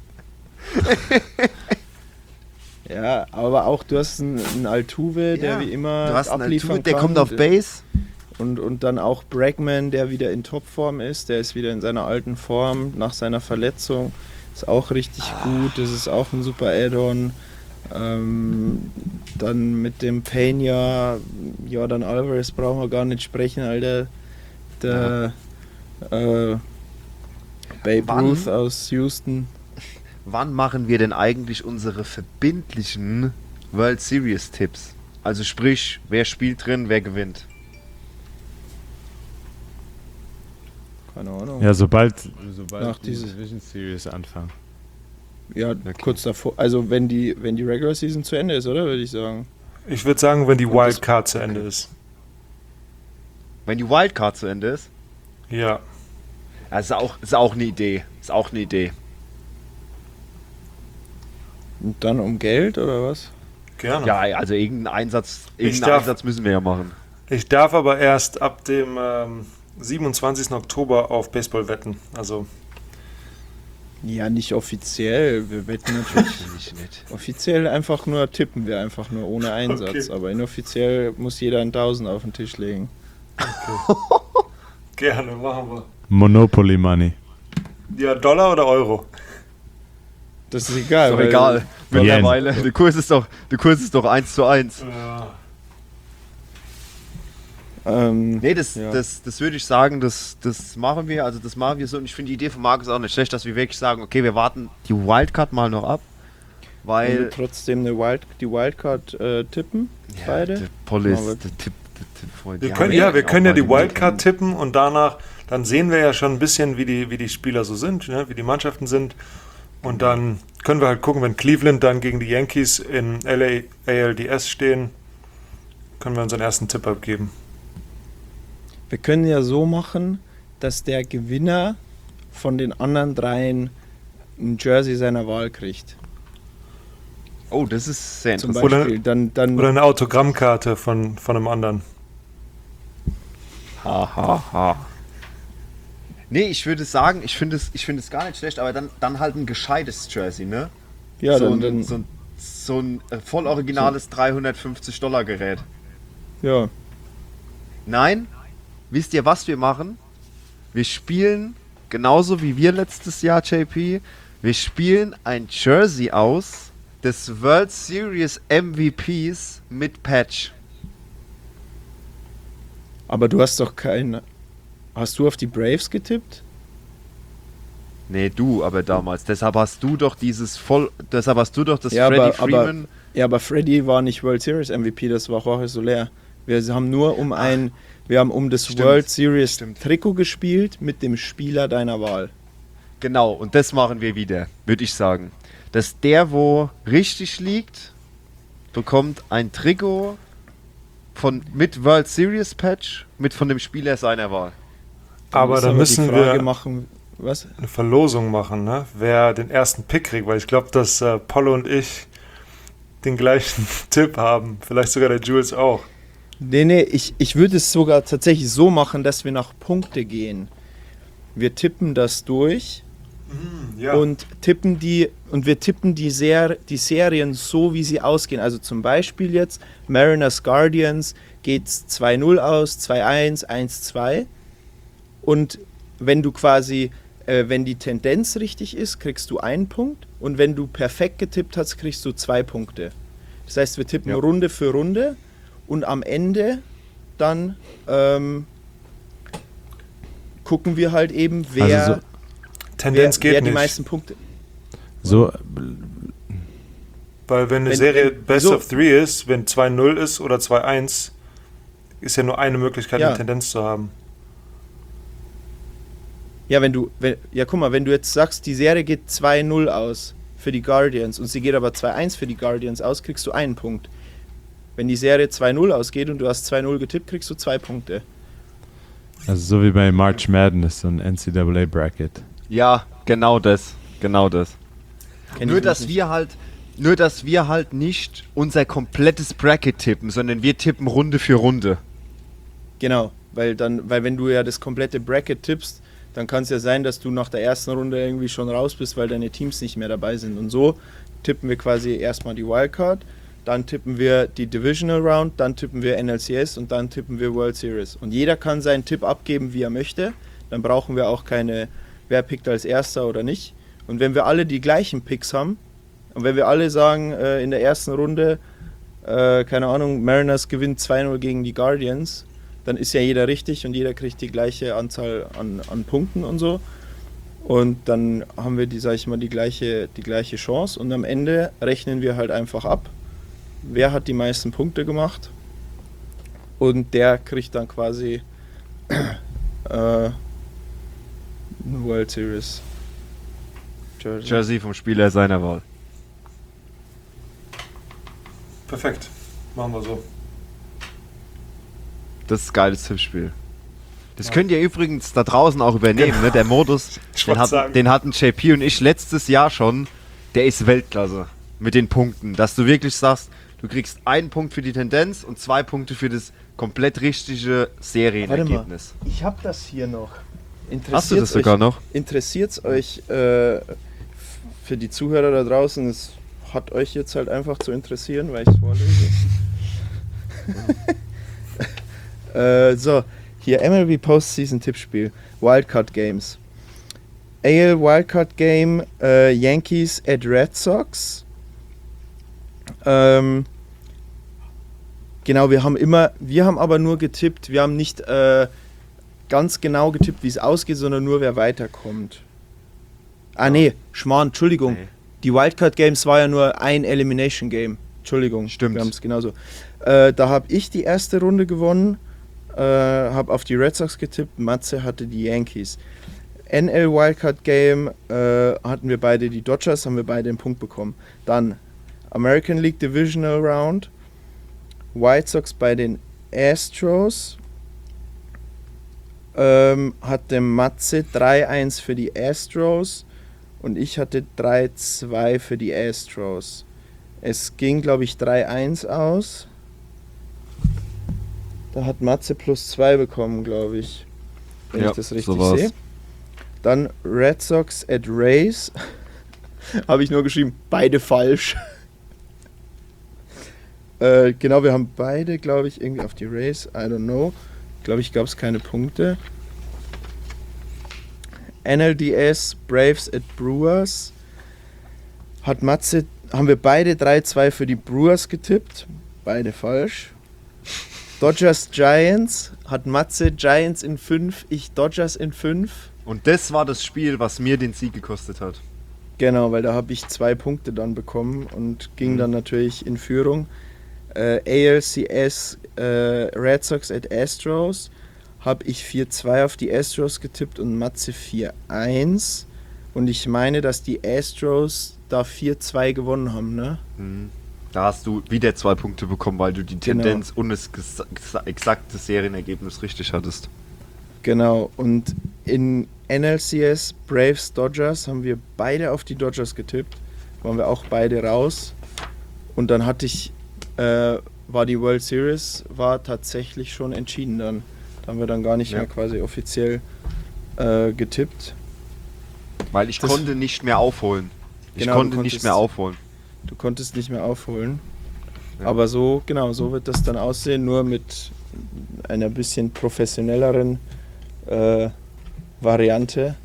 Ja, aber auch du hast einen, einen Altuve, der Ja, wie immer du hast einen abliefern Altuve, der kann. kommt auf Base. Und, und dann auch Bregman, der wieder in Topform ist. Der ist wieder in seiner alten Form nach seiner Verletzung. Ist auch richtig gut. Das ist auch ein super Add-on. Ähm, dann mit dem Peña, Jordan Alvarez brauchen wir gar nicht sprechen, Alter. Der äh, Babe Wann? Ruth aus Houston. Wann machen wir denn eigentlich unsere verbindlichen World Series Tipps? Also sprich, wer spielt drin, wer gewinnt? Keine Ahnung. Ja, sobald, sobald Nach die dieses- Division Series anfangen. Ja, kurz davor. Also wenn die, wenn die Regular Season zu Ende ist, oder? Würde ich sagen. Ich würde sagen, wenn die Und das- Wildcard zu Ende ist. Wenn die Wildcard zu Ende ist? Ja. Ja, ist auch, ist auch eine Idee. Ist auch eine Idee. Und dann um Geld oder was? Gerne. Ja, also irgendeinen Einsatz, Ich irgendeinen darf- Einsatz müssen wir ja machen. Ich darf aber erst ab dem ähm, siebenundzwanzigsten Oktober auf Baseball wetten. Also Ja, nicht offiziell. Wir wetten natürlich Ich nicht. offiziell einfach nur tippen wir einfach nur ohne Einsatz. Okay. Aber inoffiziell muss jeder ein Tausend auf den Tisch legen. gerne, machen wir. Monopoly Money. Ja, Dollar oder Euro? Das ist egal. Ist doch weil- egal. Yen. Mittlerweile. Der Kurs ist doch, der Kurs ist doch eins zu eins. Ja. Ähm, Nee, das, Ja. das, das würde ich sagen, das, das machen wir, also das machen wir so und ich finde die Idee von Markus auch nicht schlecht, dass wir wirklich sagen, okay, wir warten die Wildcard mal noch ab, wollen wir weil trotzdem eine Wild, die Wildcard äh, tippen. ja, beide? der Polis, Aber- der Tipp, der Tippfreund. Wir die können, haben ja, wir auch können ja mal die Wildcard tippen und danach, dann sehen wir ja schon ein bisschen, wie die, wie die Spieler so sind, ne, wie die Mannschaften sind. Und dann können wir halt gucken, wenn Cleveland dann gegen die Yankees in L A A L D S stehen, können wir unseren ersten Tipp abgeben. Wir können ja so machen, dass der Gewinner von den anderen dreien ein Jersey seiner Wahl kriegt. Oh, das ist sehr Zum interessant. Beispiel. Dann, dann Oder eine Autogrammkarte von, von einem anderen. Ha, ha, ha. Nee, ich würde sagen, ich finde es, ich finde es gar nicht schlecht, aber dann, dann halt ein gescheites Jersey, ne? ja, so, dann, ein, dann so ein, so ein äh, voll originales dreihundertfünfzig Dollar Gerät. ja. Nein, wisst ihr, was wir machen? Wir spielen genauso wie wir letztes Jahr, J P. Wir spielen ein Jersey aus des World Series M V Ps mit Patch. Aber du hast doch kein... Hast du auf die Braves getippt? Nee, du, aber damals. Deshalb hast du doch dieses voll... Deshalb hast du doch das Ja, Freddie aber- aber- Freeman... Ja, aber Freddy war nicht World Series M V P, das war Jorge Soler. Wir haben nur um ein... Wir haben um das Stimmt, World Series stimmt. Trikot gespielt mit dem Spieler deiner Wahl. Genau, und das machen wir wieder, würde ich sagen. Dass der, wo richtig liegt, bekommt ein Trikot von, mit World Series Patch mit von dem Spieler seiner Wahl. Aber ist dann die müssen Frage wir machen, was? eine Verlosung machen, ne? Wer den ersten Pick kriegt, weil ich glaube, dass äh, Paulo und ich den gleichen Tipp haben. Vielleicht sogar der Jules auch. Nee, nee, ich, ich würde es sogar tatsächlich so machen, dass wir nach Punkte gehen. Wir tippen das durch Ja. und tippen die und wir tippen die, Ser die Serien so, wie sie ausgehen. Also zum Beispiel jetzt Mariners Guardians geht's zwei null aus, zwei eins, eins zwei. Und wenn du quasi, äh, wenn die Tendenz richtig ist, kriegst du einen Punkt. Und wenn du perfekt getippt hast, kriegst du zwei Punkte. Das heißt, wir tippen Ja. Runde für Runde und am Ende dann ähm, gucken wir halt eben, wer, Also so- wer, Tendenz geht wer die nicht. meisten Punkte. So, Weil wenn eine Wenn- Serie wenn- Best so- of Three ist, wenn zwei null ist oder zwei eins, ist ja nur eine Möglichkeit, Ja. eine Tendenz zu haben. Ja, wenn du, wenn, ja, guck mal, wenn du jetzt sagst, die Serie geht zwei null aus für die Guardians und sie geht aber zwei eins für die Guardians aus, kriegst du einen Punkt. Wenn die Serie zwei null ausgeht und du hast zwei null getippt, kriegst du zwei Punkte. also so wie bei March Madness, so ein N C A A Bracket. Ja, genau das. Genau das. Kenn Nur ich dass nicht. wir halt, nur dass wir halt nicht unser komplettes Bracket tippen, sondern wir tippen Runde für Runde. Genau, weil dann, weil wenn du ja das komplette Bracket tippst, dann kann es ja sein, dass du nach der ersten Runde irgendwie schon raus bist, weil deine Teams nicht mehr dabei sind. Und so tippen wir quasi erstmal die Wildcard, dann tippen wir die Divisional Round, dann tippen wir N L C S und dann tippen wir World Series. Und jeder kann seinen Tipp abgeben, wie er möchte. Dann brauchen wir auch keine, wer pickt als Erster oder nicht. Und wenn wir alle die gleichen Picks haben und wenn wir alle sagen, äh, in der ersten Runde, äh, keine Ahnung, Mariners gewinnt zwei null gegen die Guardians, dann ist ja jeder richtig und jeder kriegt die gleiche Anzahl an, an Punkten und so. Und dann haben wir die, sag ich mal, die gleiche, die gleiche Chance und am Ende rechnen wir halt einfach ab, wer hat die meisten Punkte gemacht und der kriegt dann quasi äh, eine World Series Jersey. Jersey vom Spieler seiner Wahl. Perfekt. Machen wir so. Das ist ein geiles Tippspiel. Das könnt ihr übrigens da draußen auch übernehmen, ne? Der Modus, Ich den, wollte hat, sagen. den hatten J P und ich letztes Jahr schon. Der ist Weltklasse mit den Punkten. Dass du wirklich sagst, du kriegst einen Punkt für die Tendenz und zwei Punkte für das komplett richtige Serienergebnis. Ich habe das hier noch. Hast du das sogar euch, noch? Interessiert es euch äh, f- für die Zuhörer da draußen? Es hat euch jetzt halt einfach zu interessieren, weil ich es vorlese. äh, so, hier M L B Postseason Tippspiel. Wildcard Games. A L Wildcard Game äh, Yankees at Red Sox. Ähm, genau, wir haben immer, wir haben aber nur getippt, wir haben nicht äh, ganz genau getippt, wie es ausgeht, sondern nur, wer weiterkommt. Ah, nee, Schmarrn, Entschuldigung. Nee. Die Wildcard Games war ja nur ein Elimination Game. Entschuldigung, Stimmt. wir haben es genauso. Äh, da habe ich die erste Runde gewonnen, äh, habe auf die Red Sox getippt, Matze hatte die Yankees. N L Wildcard Game äh, hatten wir beide die Dodgers, haben wir beide einen Punkt bekommen. Dann American League Divisional Round, White Sox bei den Astros, ähm, hatte Matze drei eins für die Astros und ich hatte drei zwei für die Astros. Es ging, glaube ich, drei eins aus. Da hat Matze plus zwei bekommen, glaube ich, wenn Ja, ich das so richtig war's. sehe. Dann Red Sox at Rays. Habe ich nur geschrieben, beide falsch. äh, genau, wir haben beide, glaube ich, irgendwie auf die Rays. I don't know. Glaube ich, gab es keine Punkte. N L D S Braves at Brewers. Hat Matze, haben wir beide drei zwei für die Brewers getippt. Beide falsch. Dodgers Giants. Hat Matze Giants in fünf, ich Dodgers in fünf. Und das war das Spiel, was mir den Sieg gekostet hat. Genau, weil da habe ich zwei Punkte dann bekommen und ging Mhm. dann natürlich in Führung. Äh, A L C S äh, Red Sox at Astros habe ich vier zwei auf die Astros getippt und Matze vier eins. Und ich meine, dass die Astros da vier zwei gewonnen haben, ne? Mhm. Da hast du wieder zwei Punkte bekommen, weil du die Genau. Tendenz und das ges- ges- exakte Serienergebnis richtig hattest. Genau, und in N L C S Braves Dodgers haben wir beide auf die Dodgers getippt. Waren wir auch beide raus. Und dann hatte ich, äh, war die World Series, war tatsächlich schon entschieden dann. Da haben wir dann gar nicht Ja. mehr quasi offiziell äh, getippt. Weil ich Das- konnte nicht mehr aufholen. Ich Genau, du konnte nicht konntest- mehr aufholen. Du konntest nicht mehr aufholen. Ja. Aber so, genau, so wird das dann aussehen, nur mit einer bisschen professionelleren äh, Variante.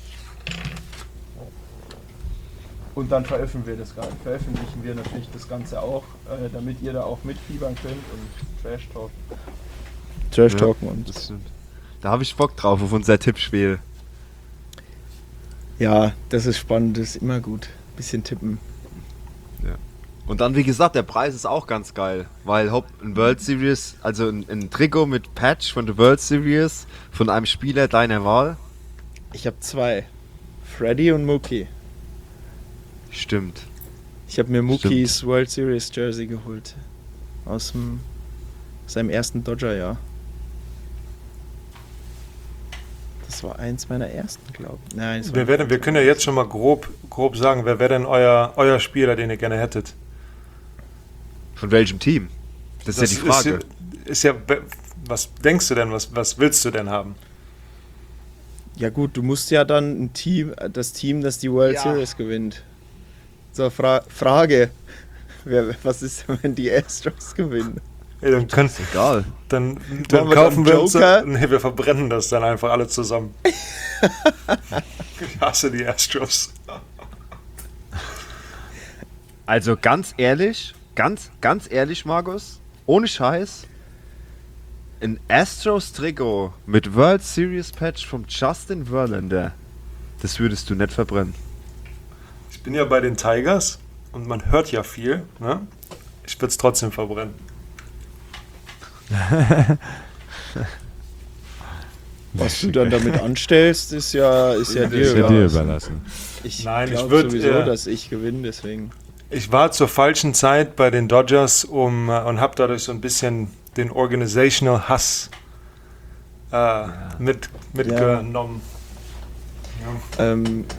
Und dann veröffentlichen wir das, Gan- veröffentlichen wir natürlich das Ganze auch, äh, damit ihr da auch mitfiebern könnt und Trash talken. Trash talken und Das stimmt. Da habe ich Bock drauf auf unser Tippspiel. ja, das ist spannend, das ist immer gut. Bisschen tippen. Und dann, wie gesagt, der Preis ist auch ganz geil, weil Haupt ein World Series, also ein, ein Trikot mit Patch von der World Series von einem Spieler deiner Wahl. Ich habe zwei. Freddy und Mookie. Stimmt. Ich habe mir Mookies World Series Jersey geholt. Aus dem, seinem ersten Dodger-Jahr. Das war eins meiner ersten, glaube ich. Nein, es war Wir, werden, wir können ja jetzt schon mal grob, grob sagen, wer wäre denn euer, euer Spieler, den ihr gerne hättet? Von welchem Team? Das, ist ja die Frage. Ist, ist ja, was denkst du denn, was, was willst du denn haben? Ja gut, du musst ja dann ein Team, das Team, das die World Ja. Series gewinnt. So, Fra Frage. Wer, was ist, wenn die Astros gewinnen? Ey, dann können, ist egal. dann, dann wir kaufen dann wir uns. Joker? Nee, wir verbrennen das dann einfach alle zusammen. Ich hasse die Astros. Also ganz ehrlich, ganz, ganz ehrlich, Markus, ohne Scheiß, ein Astros Trikot mit World Series Patch vom Justin Verlander, das würdest du nicht verbrennen. Ich bin ja bei den Tigers und man hört ja viel. Ne? Ich würde es trotzdem verbrennen. Was du dann damit anstellst, ist ja, ist ja dir Ist ja dir überlassen. überlassen. Ich Nein, ich glaube würd, sowieso, äh, dass ich gewinne, deswegen. Ich war zur falschen Zeit bei den Dodgers um, äh, und habe dadurch so ein bisschen den Organizational Hass äh, mit, mitgenommen. Ähm,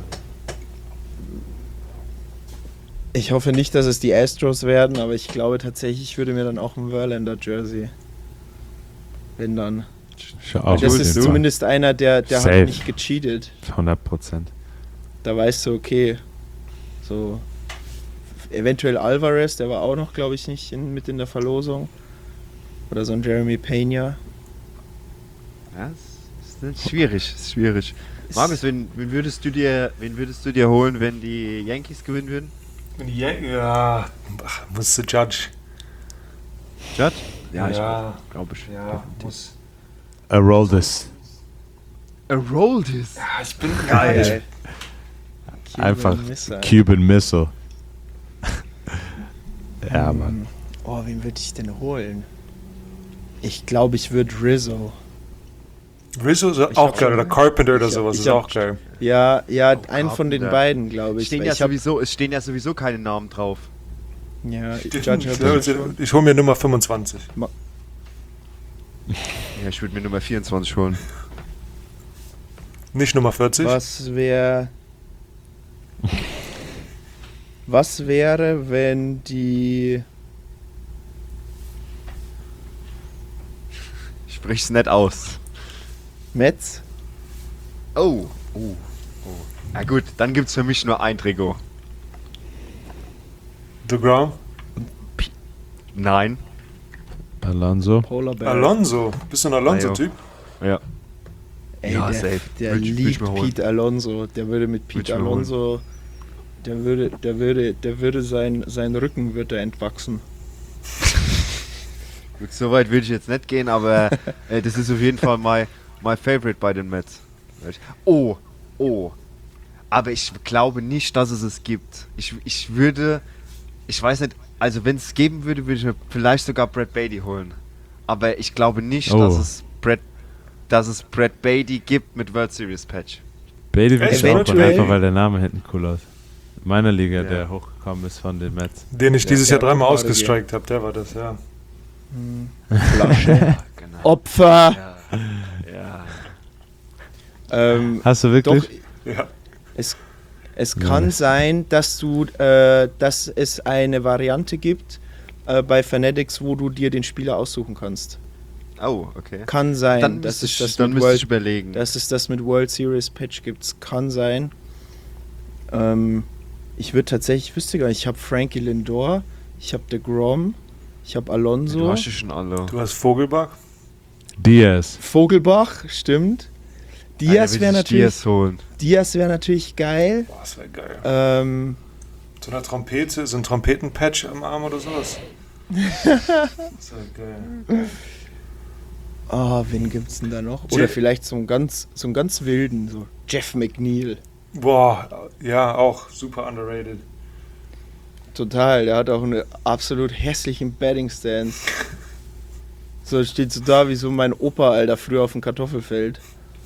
ich hoffe nicht, dass es die Astros werden, aber ich glaube tatsächlich, ich würde mir dann auch ein Verlander Jersey. Wenn dann. Schau Weil auf, das auf ist jeden Fall. zumindest einer, der, der Safe. hat nicht gecheatet. hundert Prozent. Da weißt du, okay, so eventuell Alvarez, der war auch noch, glaube ich, nicht in, mit in der Verlosung. Oder so ein Jeremy Pena. Ja, das ist nicht schwierig, das ist schwierig. Markus, wen, wen, würdest du dir, wen würdest du dir holen, wenn die Yankees gewinnen würden? Ja, ja ach, musste Judge. Judd? Ja, glaube ich. Ja, muss. A roll this. A roll this. Ja, ich bin Geil. Cuban Einfach Missile. Cuban Missile. Ja, Mann. Oh, wen würde ich denn holen? Ich glaube, ich würde Rizzo. Rizzo ist Ich auch hab geil. schon- Oder Carpenter oder ich hab- sowas ich ist hab- auch geil. Ja, ja, Oh, einen von den Carpenter. beiden, glaube Es ich. stehen, weil ja ich hab, sowieso, es stehen ja sowieso keine Namen drauf. ja, Stimmt. Judge hat Ja, ich schon. ich hole mir Nummer fünfundzwanzig. Ja, ich würde mir Nummer vierundzwanzig holen. Nicht Nummer vierzig. Was wäre. Was wäre, wenn die. Ich sprich's nicht aus. Mets? Oh. Oh. oh. Na gut, dann gibt's für mich nur ein Trikot. DeGrom. Nein. Alonso. Polar Bear. Alonso. Bist du ein Alonso-Typ? Ja. Ey, Ja, der, safe. der Würd ich- würd ich liebt mir holen. Pete Alonso. Der würde mit Würd Pete ich mir holen. Alonso, der würde, der würde, der würde sein, sein Rücken wird er entwachsen. Gut, so weit würde ich jetzt nicht gehen, aber äh, das ist auf jeden Fall my, my favorite bei den Mets. Oh, oh. Aber ich glaube nicht, dass es es gibt. Ich, ich würde, ich weiß nicht, also wenn es geben würde, würde ich mir vielleicht sogar Brad Beatty holen. Aber ich glaube nicht, Oh. dass es Brad, dass es Brad Beatty gibt mit World Series Patch. Beatty würde ich auch holen, Eventuell. einfach weil der Name hinten cool aus. In meiner Liga, Ja. der hochgekommen ist von den Mets. Den ich Ja, dieses ja, Jahr dreimal gerade ausgestrikt habe, der war das, ja. Flasche. Genau. Opfer. Ja. ja. Ähm, Hast du wirklich? doch, Ja. es, es Ja. kann sein, dass du, äh, dass es eine Variante gibt äh, bei Fanatics, wo du dir den Spieler aussuchen kannst. Oh, okay. Kann sein, Dann dass müsste es ich, das dann mit müsste World, ich überlegen. dass es das mit World Series Patch gibt. Kann sein. Ähm, ich würde tatsächlich, ich wüsste gar nicht, ich habe Frankie Lindor, ich habe DeGrom, ich habe Du Alonso, hast ja schon alle. Du hast Vogelbach. Diaz. Vogelbach, stimmt. Diaz wäre natürlich, Diaz holen. Diaz wäre natürlich geil. Boah, das wäre geil. Ähm, So eine Trompete, so ein Trompetenpatch am Arm oder sowas. Das wäre geil. Ah, wen gibt's denn da noch? Je- Oder vielleicht so einen ganz, so einen ganz wilden, so Jeff McNeil. Boah, ja, auch super underrated. Total, der hat auch einen absolut hässlichen Batting Stance. So steht so da wie so mein Opa, Alter, früher auf dem Kartoffelfeld.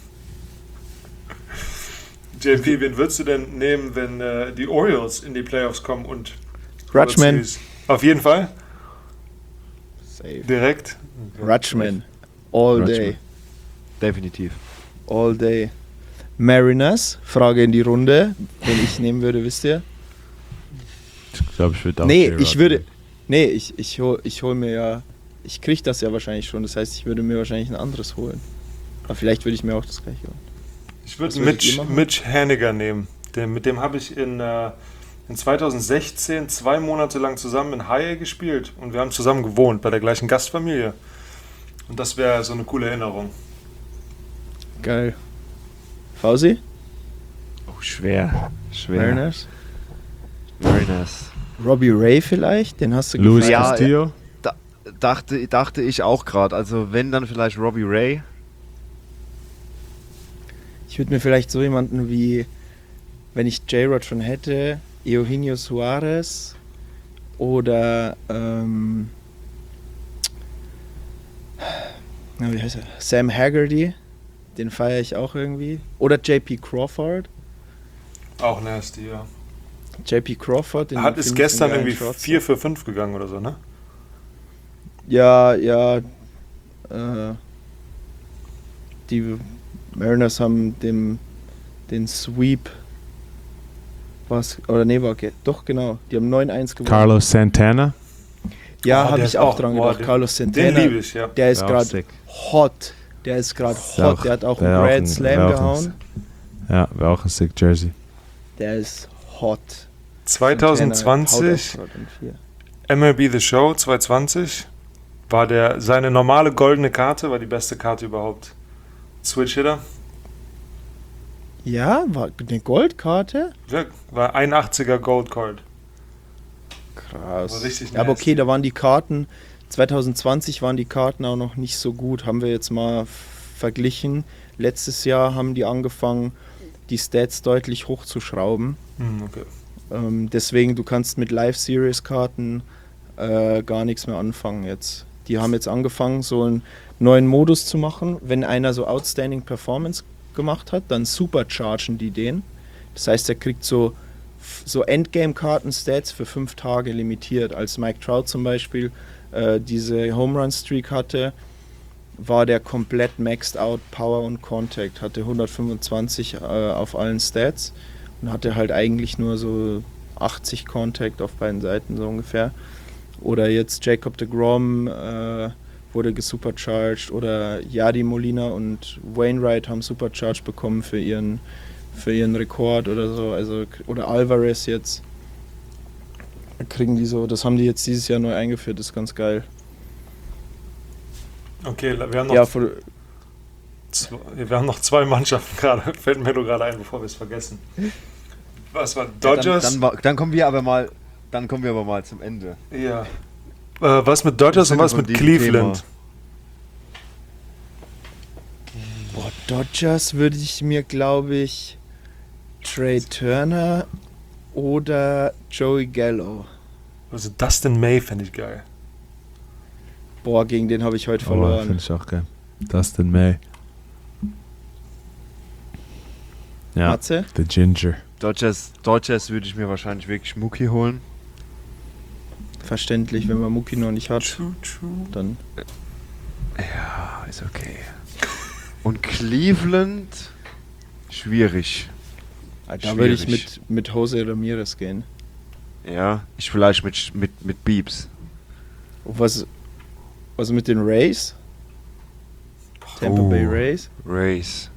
J P, wen würdest du denn nehmen, wenn äh, die Orioles in die Playoffs kommen und Rutschman. World Series? Auf jeden Fall, Safe. direkt. Rutschman. All day. Rutschman. Definitiv. All day. Mariners, Frage in die Runde. Wenn ich nehmen würde, wisst ihr? Ich glaube, ich würde auch Nee, J-Rod ich würde. nehmen. Nee, ich, ich hol, ich hol mir ja. Ich krieg das ja wahrscheinlich schon. Das heißt, ich würde mir wahrscheinlich ein anderes holen. Aber vielleicht würde ich mir auch das gleiche holen. Ich würde Was würdet ihr Mitch, machen? Mitch Haniger nehmen. Den, mit dem habe ich in, äh, in zwanzig sechzehn zwei Monate lang zusammen in Haie gespielt. Und wir haben zusammen gewohnt bei der gleichen Gastfamilie. Und das wäre so eine coole Erinnerung. Geil. Fausi? Oh, schwer. Schwer. Mariners? Mariners. Robbie Ray vielleicht? Den hast du Luis gefeiert. Ja, Castillo. Da, dachte, dachte ich auch gerade. Also wenn, dann vielleicht Robbie Ray. Ich würde mir vielleicht so jemanden wie, wenn ich J-Rod schon hätte, Eugenio Suarez oder ähm, na, wie heißt er? Sam Haggerty, den feiere ich auch irgendwie. Oder J P Crawford. Auch nasty, ja. J P Crawford. Den Hat ist finde ich gestern einen geilen irgendwie Shortstop. vier für fünf gegangen oder so, ne? Ja, ja. Äh, die Mariners haben dem den Sweep was oder nee, war ge- doch genau, die haben neun eins gewonnen. Carlos Santana. Ja, Oh, habe der ich ist auch auch- dran boah, gedacht. den- Carlos Den Santana, liebe ich, ja. der ist Wär auch gerade sick. hot. Der ist gerade Wär hot. auch- Der hat auch wär einen auch Grand ein- Slam wär auch ein- gehauen. Ja, wäre auch ein sick Jersey. Der ist hot. zwanzig zwanzig, Santana haut auch grad in vier. M L B The Show zwanzig zwanzig, war der, seine normale goldene Karte, war die beste Karte überhaupt. Switch Hitter, Ja, war eine Goldkarte? ja, war einundachtziger Gold Card. Krass. War richtig Ja, aber nasty. okay, da waren die Karten, zwanzig zwanzig waren die Karten auch noch nicht so gut. Haben wir jetzt mal f- verglichen. Letztes Jahr haben die angefangen, die Stats deutlich hochzuschrauben. Hm, okay. Ähm, deswegen, du kannst mit Live-Series-Karten äh, gar nichts mehr anfangen jetzt. Die haben jetzt angefangen, so einen neuen Modus zu machen. Wenn einer so Outstanding Performance gemacht hat, dann superchargen die den. Das heißt, er kriegt so, so Endgame-Karten-Stats für fünf Tage limitiert. Als Mike Trout zum Beispiel äh, diese Home-Run-Streak hatte, war der komplett maxed out, Power und Contact, hatte hundertfünfundzwanzig äh, auf allen Stats und hatte halt eigentlich nur so achtzig Contact auf beiden Seiten so ungefähr. Oder jetzt Jacob deGrom äh, wurde gesupercharged oder Yadi Molina und Wainwright haben Supercharge bekommen für ihren für ihren Rekord oder so, also oder Alvarez jetzt kriegen die so, das haben die jetzt dieses Jahr neu eingeführt, das ist ganz geil. Okay, wir haben noch Ja, für, Zwei, wir haben noch zwei Mannschaften gerade, fällt mir nur gerade ein, bevor wir es vergessen. Was war Dodgers? Dann, dann, dann kommen wir aber mal, dann kommen wir aber mal zum Ende. Ja. Äh, was mit Dodgers und was Von mit diesem Cleveland? Thema. Boah, Dodgers würde ich mir, glaube ich, Trey Turner oder Joey Gallo. Also Dustin May fände ich geil. Boah, gegen den habe ich heute Oh, finde verloren. ich auch geil. Dustin May. Ja, Matze? The Ginger. Dodgers, Dodgers würde ich mir wahrscheinlich wirklich Mookie holen. Verständlich, wenn man Muki noch nicht hat, True, true. dann Ja, ist okay. Und Cleveland, schwierig. da würde ich Schwierig. mit, mit Jose Ramirez gehen. Ja, ich vielleicht mit, mit, mit Beeps. Und was, was mit den Rays? Tampa Bay Oh. Rays? Race.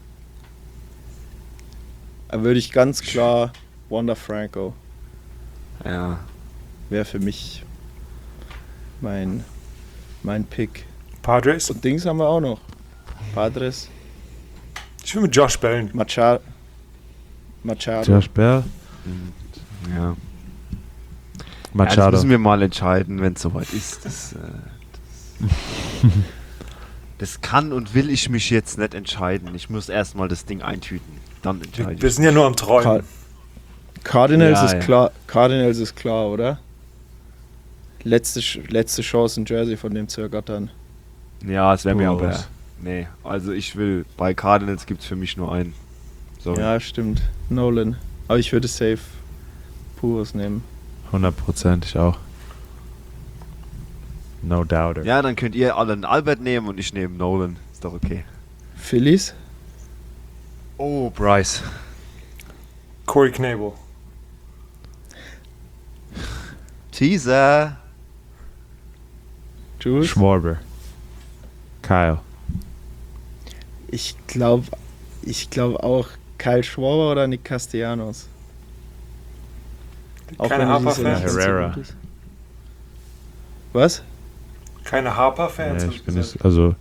Da würde ich ganz klar Wander Franco. Ja. Wäre für mich mein, mein Pick. Padres? Und Dings haben wir auch noch. Padres, Ich will mit Josh Bellen. Machado. Machado. Josh Bell. Ja. Ja, das Machado. müssen wir mal entscheiden, wenn es soweit ist. Das, äh, das, das kann und will ich mich jetzt nicht entscheiden. Ich muss erstmal das Ding eintüten. Dann entscheide Wir, ich. wir sind ja nur am Träumen. Car- Cardinals Ja, ist ja. klar. Cardinals ist klar, oder? Letzte, Sch- letzte Chance in Jersey von dem zu ergattern. Ja, es wäre mir Puros. aber. Nee, also ich will. Bei Cardinals gibt es für mich nur einen. Sorry. Ja, stimmt. Nolan. Aber ich würde safe Puros nehmen. hundertprozentig auch. No doubter. Ja, dann könnt ihr alle einen Albert nehmen und ich nehme Nolan. Ist doch okay. Phillies? Oh, Bryce. Corey Knebel. Teaser. Jules? Schwarber. Kyle. Ich glaube ich glaub auch Kyle Schwarber oder Nick Castellanos. Auch Keine wenn er dieses Jahr Harper-Fans? nicht ganz so Herrera. gut ist. Was? Keine Harper-Fans? Ja, hab ich bin gesagt. nicht, also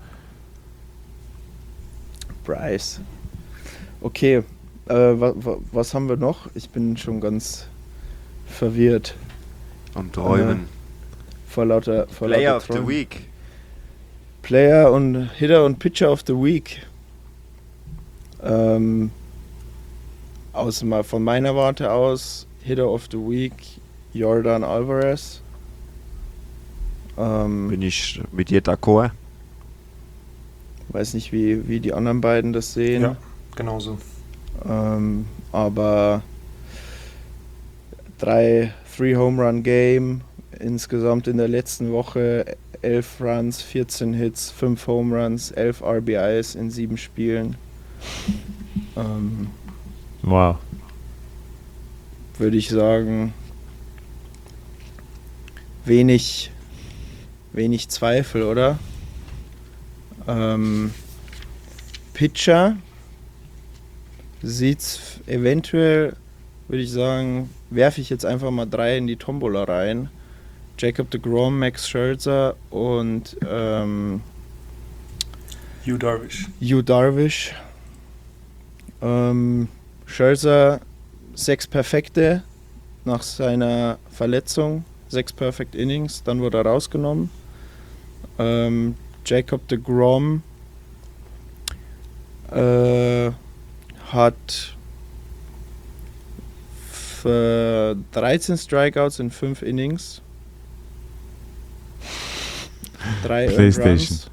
Bryce. Okay, äh, wa, wa, was haben wir noch? Ich bin schon ganz verwirrt Und träumen. vor lauter, vor Player lauter of the Träumen. Week. Player und Hitter und Pitcher of the Week. Ähm, aus, mal von meiner Warte aus, Hitter of the Week, Jordan Alvarez. Ähm, Bin ich mit dir d'accord? weiß nicht, wie, wie die anderen beiden das sehen. Ja, genauso. Ähm, aber drei Three Home Run Game, insgesamt in der letzten Woche elf Runs, vierzehn Hits, fünf Home Runs, elf R B Is in sieben Spielen. Ähm, wow. Würde ich sagen, wenig, wenig Zweifel, oder? Ähm, Pitcher sieht's eventuell, würde ich sagen, werfe ich jetzt einfach mal drei in die Tombola rein. Jacob deGrom, Max Scherzer und ähm, Yu Darvish. Yu Darvish. Ähm, Scherzer sechs perfekte nach seiner Verletzung, sechs Perfect Innings, dann wurde er rausgenommen. Ähm, Jacob deGrom äh, hat für dreizehn Strikeouts in fünf Innings. Drei Earned PlayStation. Runs.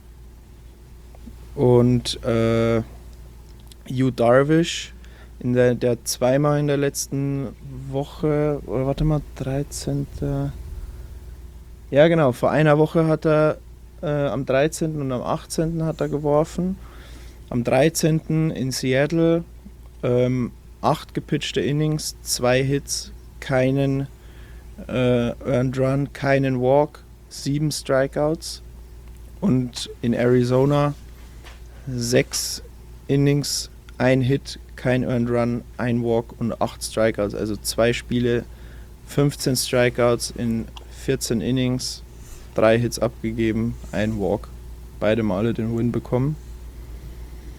Und äh, Yu Darvish in der, der zweimal in der letzten Woche, oder warte mal, dreizehnten Ja genau, vor einer Woche hat er äh, am dreizehnten und am achtzehnten hat er geworfen. Am dreizehnten in Seattle ähm, acht gepitchte Innings, zwei Hits, keinen äh, Earned Run, keinen Walk, sieben Strikeouts. Und in Arizona sechs Innings, ein Hit, kein Earned Run, ein Walk und acht Strikeouts. Also zwei Spiele, fünfzehn Strikeouts in vierzehn Innings, drei Hits abgegeben, ein Walk. Beide Male den Win bekommen.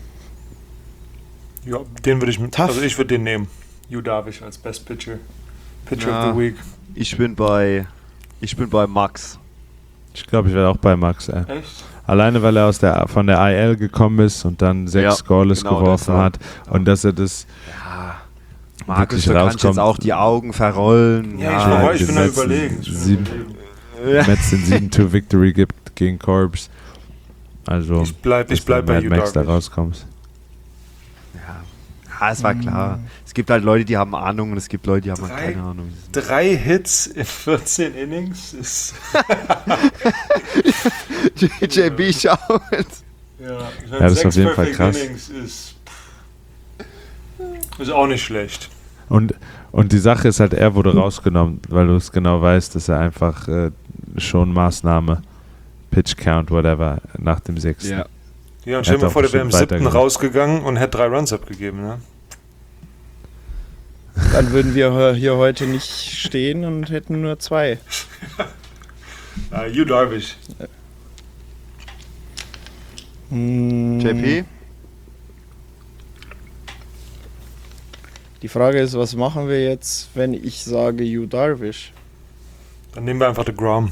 Ja, den würde ich mit, Tough. also ich würde den nehmen. Yu Darvish als Best Pitcher. Pitcher Ja. of the Week. Ich bin bei, ich bin bei Max. Ich glaube, ich werde auch bei Max. Ey. Echt? Alleine, weil er aus der, von der I L gekommen ist und dann sechs Ja, Scoreless genau, geworfen deshalb. hat. Und dass er das Ja. Markus, wirklich du kannst jetzt rauskommt. auch die Augen verrollen. Ja, Ja, ich weiß, ich bin am Gesetz- überlegen. Ich bin am sieben- überlegen. Mets den sieben zwei Victory gibt gegen Corbs. Also, Ich bleib, ich dass bleib du bei Mad Yu Max da Darvish. rauskommst. Ja. Ja, es war klar. Es gibt halt Leute, die haben Ahnung und es gibt Leute, die haben halt Drei- keine Ahnung. Drei Hits in vierzehn Innings ist. J B schaut. Ja, ich Ja, das ist auf jeden Fall krass. Innings ist, ist auch nicht schlecht. Und, und die Sache ist halt, er wurde rausgenommen, weil du es genau weißt, dass er einfach äh, schon Maßnahme, Pitch Count, whatever, nach dem sechsten. Ja. Ja, und stell dir Hätte mal auch vor, der wäre im bestimmt siebten weitergemacht. rausgegangen und hätte drei Runs abgegeben. Ne? Dann würden wir hier heute nicht stehen und hätten nur zwei. Uh, Yu Darvish. Hm, J P? Die Frage ist, was machen wir jetzt, wenn ich sage Yu Darvish? Dann nehmen wir einfach den Grom.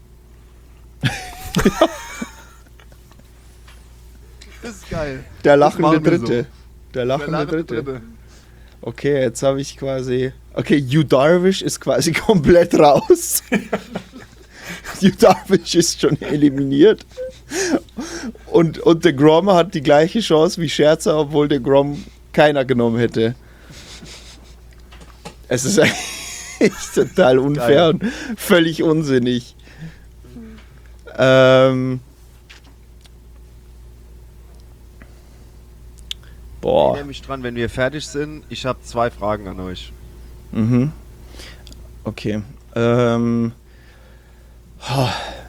Das ist geil. Der Das lachende machen wir Dritte. Der lachende Dritte. Okay, jetzt habe ich quasi... Okay, Yu Darvish ist quasi komplett raus. Yu Darvish ist schon eliminiert. Und, und der Grom hat die gleiche Chance wie Scherzer, obwohl der Grom keiner genommen hätte. Es ist eigentlich total unfair und völlig unsinnig. Ähm... Ich Boah. erinnere mich dran, wenn wir fertig sind. Ich habe zwei Fragen an euch. Mhm. Okay. Ähm. oh.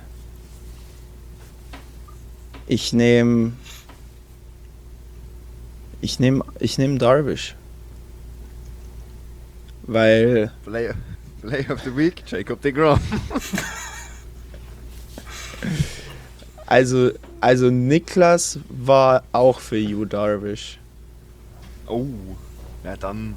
Ich nehme. Ich nehme. Ich nehme Darvish. Weil. Play, Play of the Week, Jacob deGrom. Also. Also Niklas war auch für Yu Darvish. Oh. Ja, dann.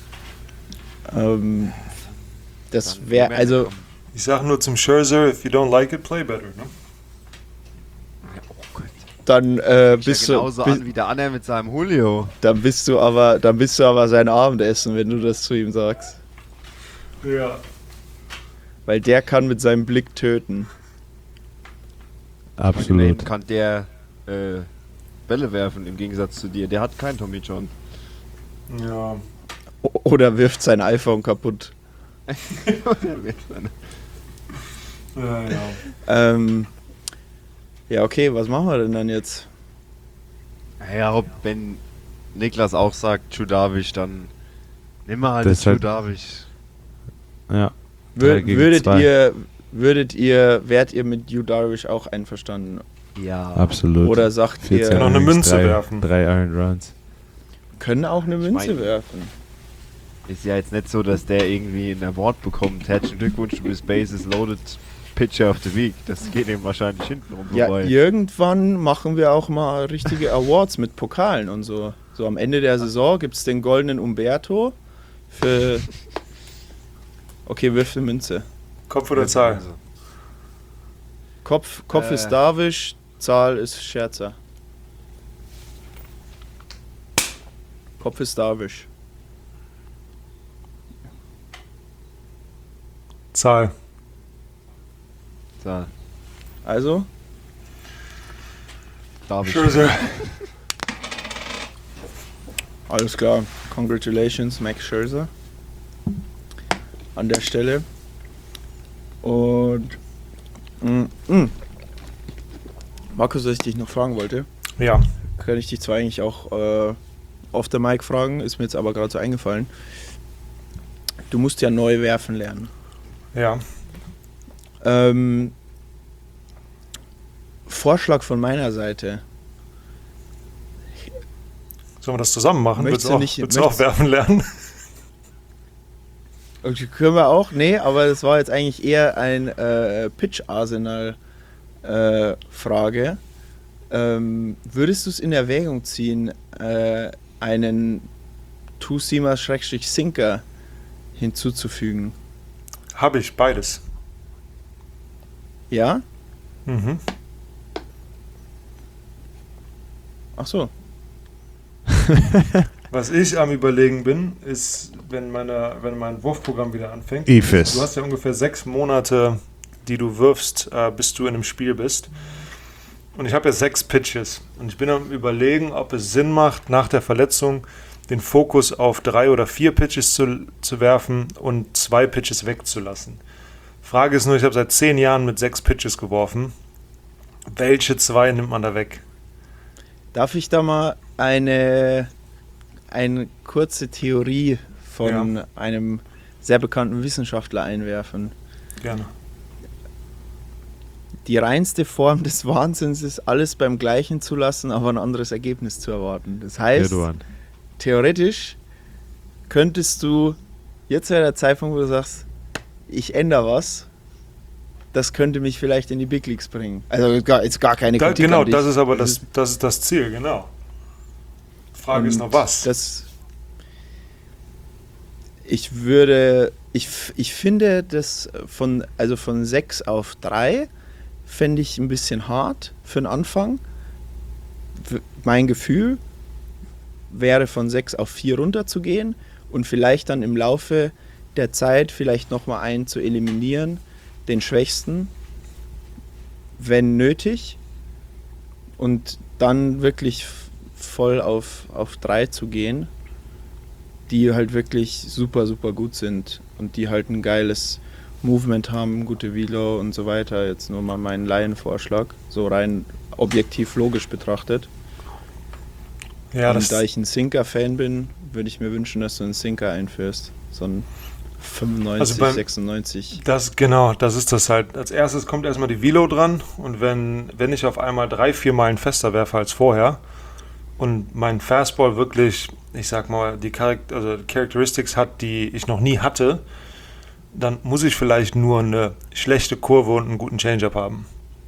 Ähm. Das dann wäre. Moment, Also. komm. Ich sag nur zum Scherzer, if you don't like it, play better. Ne? Oh Gott. Dann äh, Bist bist ja du. genauso bi- an wie der Anne mit seinem Julio. Dann bist du aber. Dann bist du aber sein Abendessen, wenn du das zu ihm sagst. Ja. Weil der kann mit seinem Blick töten. Immerhin Absolut. kann der äh, Bälle werfen im Gegensatz zu dir. Der hat keinen Tommy John. Ja. O- Oder wirft sein iPhone kaputt. Ja, ja. Ähm, ja, okay, was machen wir denn dann jetzt? Ja, ob, wenn Niklas auch sagt, Yu Darvish, dann nimm mal halt Das das Yu halt- Darvish. Ja. Wür Drei gegen würdet zwei. ihr, würdet ihr, wärt ihr mit Yu Darvish auch einverstanden? Ja. Absolut. Oder sagt vierzehn ihr, Noch eine Innings, Münze drei, werfen. Drei Earned Runs. können auch eine Ich Münze mein- werfen? Ist ja jetzt nicht so, dass der irgendwie ein Award bekommt. Herzlichen Glückwunsch, du bist Bases Loaded Pitcher of the Week. Das geht ihm wahrscheinlich hinten rum Ja, vorbei. irgendwann machen wir auch mal richtige Awards mit Pokalen und so. So am Ende der Saison gibt es den goldenen Umberto für... Okay, wirf eine Münze. Kopf oder Zahl? Kopf, Kopf Äh. ist Darvish, Zahl ist Scherzer. Kopf ist Darvish. Zahl. So, Also, Darvish. Scherzer. alles klar. Congratulations, Max Scherzer. An der Stelle. Und... Mm, mm. Markus, was ich dich noch fragen wollte, Ja. kann ich dich zwar eigentlich auch äh, auf der Mic fragen, ist mir jetzt aber gerade so eingefallen. Du musst ja neu werfen lernen. Ja. Ähm, Vorschlag von meiner Seite. Sollen wir das zusammen machen? Möchtest Willst du du auch, nicht- willst du auch möchtest- werfen lernen? Okay, können wir auch? Nee, aber das war jetzt eigentlich eher ein äh, Pitch-Arsenal-Frage. ähm, würdest du es in Erwägung ziehen, äh, einen Two-Seamer-Sinker hinzuzufügen. Habe ich beides. Ja? Mhm. Ach so. Was ich am Überlegen bin, ist, wenn, meine, wenn mein Wurfprogramm wieder anfängt. I F I S. Du hast ja ungefähr sechs Monate, die du wirfst, äh, bis du in einem Spiel bist. Und ich habe ja sechs Pitches. Und ich bin am Überlegen, ob es Sinn macht, nach der Verletzung den Fokus auf drei oder vier Pitches zu, zu werfen und zwei Pitches wegzulassen. Frage ist nur, ich habe seit zehn Jahren mit sechs Pitches geworfen. Welche zwei nimmt man da weg? Darf ich da mal eine, eine kurze Theorie von Ja. einem sehr bekannten Wissenschaftler einwerfen? Gerne. Die reinste Form des Wahnsinns ist, alles beim Gleichen zu lassen, aber ein anderes Ergebnis zu erwarten. Das heißt, Eduard. theoretisch könntest du, jetzt wäre der Zeitpunkt, wo du sagst, ich ändere was, das könnte mich vielleicht in die Big Leagues bringen. Also gar, jetzt gar keine Da, Kritik genau, an dich. das ist aber das, das, ist das Ziel, genau. Frage ist Und noch was. Das, ich würde, ich, ich finde das von, also von sechs auf drei fände ich ein bisschen hart für den Anfang. W- Mein Gefühl wäre von sechs auf vier runterzugehen und vielleicht dann im Laufe der Zeit vielleicht nochmal einen zu eliminieren, den Schwächsten, wenn nötig, und dann wirklich f- voll auf, auf drei zu gehen, die halt wirklich super, super gut sind und die halt ein geiles Movement haben, gute Velo und so weiter. Jetzt nur mal mein Laienvorschlag, so rein objektiv logisch betrachtet. Ja, und das, da ich ein Sinker-Fan bin, würde ich mir wünschen, dass du einen Sinker einführst. So ein fünfundneunzig, Also beim- sechsundneunzig. das, genau, das ist das halt. Als erstes kommt erstmal die Velo dran und wenn, wenn ich auf einmal drei, vier Meilen fester werfe als vorher und mein Fastball wirklich, ich sag mal, die Charak- also Characteristics hat, die ich noch nie hatte, dann muss ich vielleicht nur eine schlechte Kurve und einen guten Changeup haben.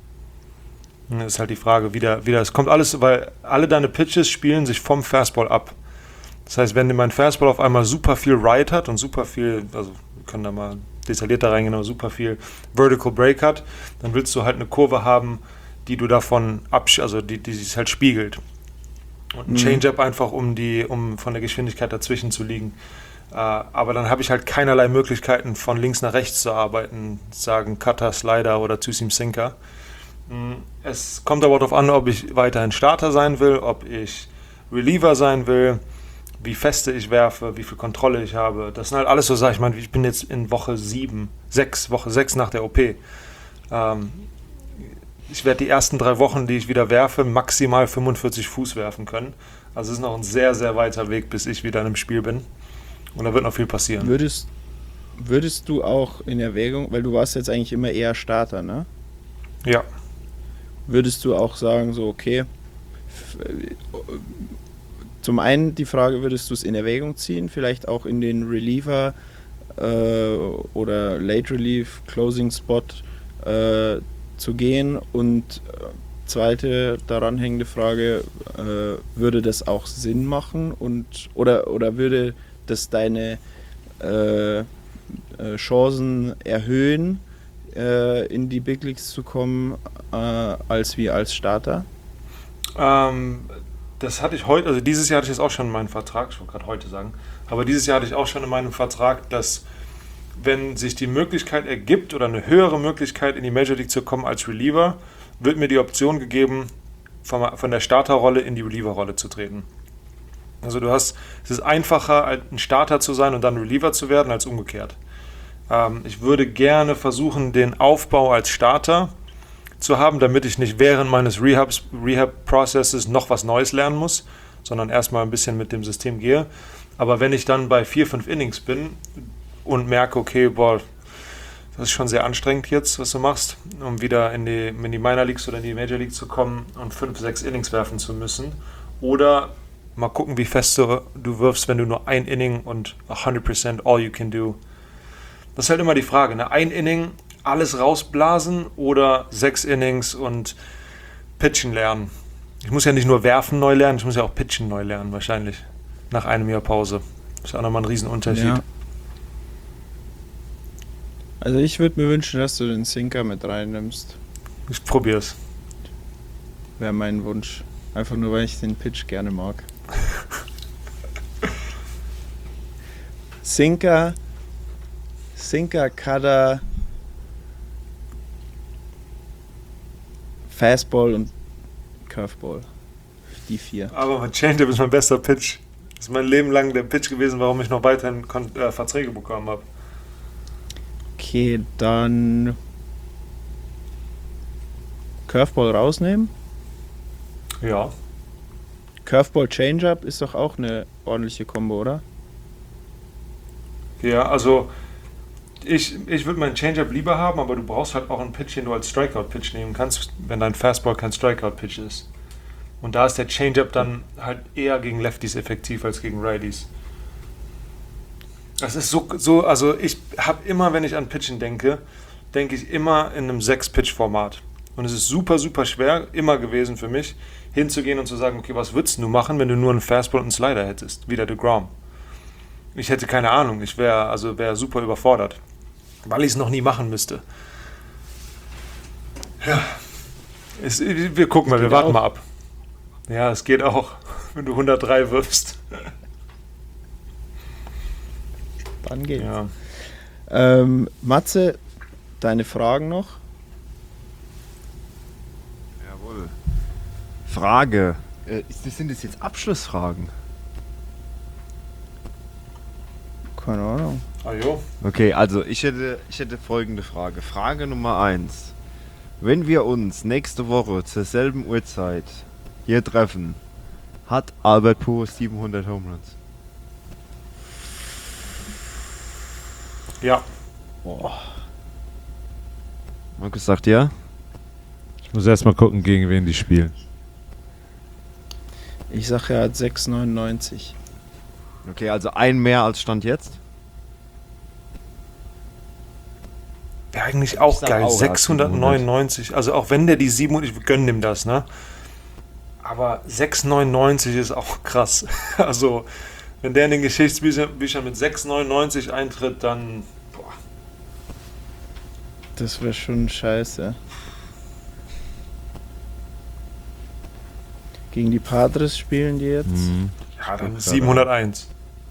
Und das ist halt die Frage, wie der, wie das kommt alles, weil alle deine Pitches spielen sich vom Fastball ab. Das heißt, wenn mein Fastball auf einmal super viel Ride hat und super viel, also wir können da mal detaillierter reingehen, aber super viel Vertical Break hat, dann willst du halt eine Kurve haben, die du davon absch, also die, die sich halt spiegelt. Und ein Mhm. Changeup einfach, um die, um von der Geschwindigkeit dazwischen zu liegen. Äh, aber dann habe ich halt keinerlei Möglichkeiten, von links nach rechts zu arbeiten, sagen Cutter, Slider oder Two-Seam Sinker. Mm, Es kommt aber darauf an, ob ich weiterhin Starter sein will, ob ich Reliever sein will, wie feste ich werfe, wie viel Kontrolle ich habe. Das sind halt alles so Sachen. Ich meine, ich bin jetzt in Woche sieben, sechs, Woche sechs nach der O P. Ähm, ich werde die ersten drei Wochen, die ich wieder werfe, maximal fünfundvierzig Fuß werfen können. Also es ist noch ein sehr, sehr weiter Weg, bis ich wieder in einem Spiel bin. Und da wird noch viel passieren. Würdest, würdest du auch in Erwägung, weil du warst jetzt eigentlich immer eher Starter, ne? Ja. Würdest du auch sagen, so okay, f- zum einen die Frage, würdest du es in Erwägung ziehen, vielleicht auch in den Reliever äh, oder Late Relief Closing Spot äh, zu gehen, und äh, zweite daran hängende Frage, äh, würde das auch Sinn machen und oder, oder würde das deine äh, äh, Chancen erhöhen, äh, in die Big Leagues zu kommen, äh, als wie als Starter? Ähm, das hatte ich heute, also dieses Jahr hatte ich das auch schon in meinem Vertrag, ich wollte gerade heute sagen, aber dieses Jahr hatte ich auch schon in meinem Vertrag, dass wenn sich die Möglichkeit ergibt oder eine höhere Möglichkeit in die Major League zu kommen als Reliever, wird mir die Option gegeben, von, von der Starterrolle in die Reliever-Rolle zu treten. Also du hast, es ist einfacher, ein Starter zu sein und dann Reliever zu werden, als umgekehrt. Ähm, ich würde gerne versuchen, den Aufbau als Starter zu haben, damit ich nicht während meines Rehabs, Rehab-Processes noch was Neues lernen muss, sondern erstmal ein bisschen mit dem System gehe. Aber wenn ich dann bei vier, fünf Innings bin und merke, okay, boah, das ist schon sehr anstrengend jetzt, was du machst, um wieder in die, in die Minor Leagues oder in die Major League zu kommen und fünf, sechs Innings werfen zu müssen. Oder mal gucken, wie fest du, du wirfst, wenn du nur ein Inning und hundert Prozent all you can do. Das ist halt immer die Frage, ne? Ein Inning, alles rausblasen oder sechs Innings und pitchen lernen. Ich muss ja nicht nur werfen neu lernen, ich muss ja auch pitchen neu lernen wahrscheinlich. nach einem Jahr Pause. Das ist auch nochmal ein Riesenunterschied. Ja. Also ich würde mir wünschen, dass du den Sinker mit reinnimmst. Ich probier's. Wäre mein Wunsch. Einfach nur, weil ich den Pitch gerne mag. Sinker, Sinker, Cutter, Fastball und Curveball. Die vier. Aber mein Changeup ist mein bester Pitch. Das ist mein Leben lang der Pitch gewesen, warum ich noch weiterhin Kon- äh, Verträge bekommen habe. Okay, dann Curveball rausnehmen. Ja. Curveball Changeup ist doch auch eine ordentliche Kombo, oder? Ja, also ich, ich würde meinen Changeup lieber haben, aber du brauchst halt auch einen Pitch, den du als Strikeout-Pitch nehmen kannst, wenn dein Fastball kein Strikeout-Pitch ist. Und da ist der Changeup dann halt eher gegen Lefties effektiv als gegen Righties. Das ist so, so also ich habe immer, wenn ich an Pitchen denke, denke ich immer in einem sechs-Pitch-Format. Und es ist super, super schwer, immer gewesen für mich, hinzugehen und zu sagen, okay, was würdest du machen, wenn du nur einen Fastball und einen Slider hättest, wie der DeGrom. Ich hätte keine Ahnung, ich wäre also wär super überfordert, weil ich es noch nie machen müsste. Ja, es, wir gucken mal, wir warten auch. mal ab. Ja, es geht auch, wenn du hundertdrei wirfst. Dann geht's. Ja. Ähm, Matze, deine Fragen noch? Jawohl. Frage. Äh, ist- sind das jetzt Abschlussfragen? Keine Ahnung. Ah jo. Okay, also ich hätte, ich hätte folgende Frage. Frage Nummer eins. Wenn wir uns nächste Woche zur selben Uhrzeit hier treffen, hat Albert Pujols siebenhundert Home Runs? Ja, Markus sagt ja. Ich muss erstmal gucken, gegen wen die spielen. Ich sage, er hat sechs Komma neunundneunzig. Okay, also ein mehr als Stand jetzt. wäre eigentlich auch sag geil. auch, ja, sechshundertneunundneunzig, also auch wenn der die siebenhundert, ich gönne ihm das, ne? Aber sechshundertneunundneunzig ist auch krass. Also, wenn der in den Geschichtsbüchern mit sechshundertneunundneunzig eintritt, dann. Boah. Das wäre schon scheiße. Gegen die Padres spielen die jetzt. Mhm. Ja, dann siebenhunderteins.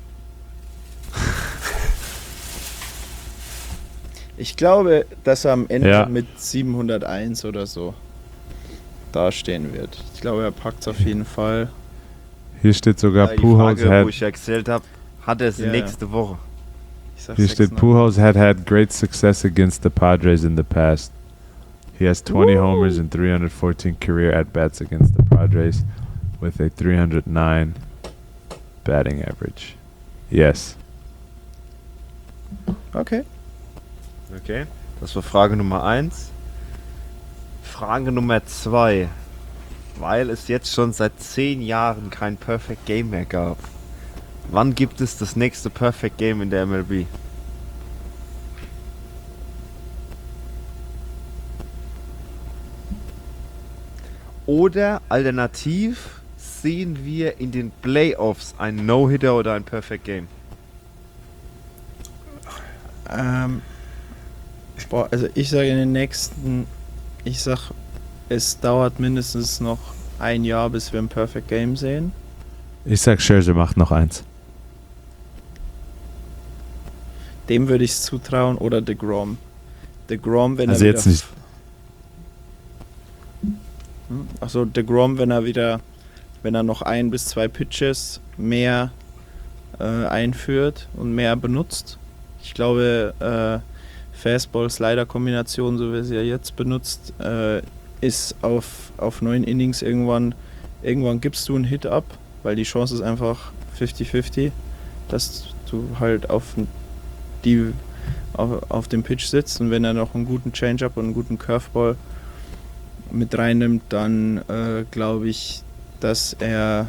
Ich glaube, dass er am Ende Ja. mit siebenhunderteins oder so dastehen wird. Ich glaube, er packt es auf jeden Fall. Hier steht sogar Äh, die Pujols Frage, wo had, ich ja gezählt habe, hat er es Ja, ja. nächste Woche. Ich sag hier steht sechs Pujols had had great success against the Padres in the past. He has twenty homers and three hundred fourteen career at-bats against the Padres with a three hundred nine batting average. Yes. Okay. Okay. Das war Frage Nummer eins. Frage Nummer zwei. Weil es jetzt schon seit zehn Jahren kein Perfect Game mehr gab. Wann gibt es das nächste Perfect Game in der M L B? Oder alternativ sehen wir in den Playoffs einen No-Hitter oder ein Perfect Game? Ähm, boah, also ich sage in den nächsten, ich sag, es dauert mindestens noch ein Jahr, bis wir ein Perfect Game sehen. Ich sag, Scherzer macht noch eins. Dem würde ich es zutrauen oder DeGrom. DeGrom, wenn Also er jetzt wieder nicht. Hm? Achso, DeGrom, wenn er wieder, wenn er noch ein bis zwei Pitches mehr äh, einführt und mehr benutzt. Ich glaube, äh, Fastball-Slider-Kombination, so wie sie ja jetzt benutzt, äh, ist auf, auf neun Innings irgendwann, irgendwann gibst du einen Hit ab, weil die Chance ist einfach fifty fifty, dass du halt auf, die, auf, auf dem Pitch sitzt, und wenn er noch einen guten Changeup und einen guten Curveball mit reinnimmt, dann äh, glaube ich, dass er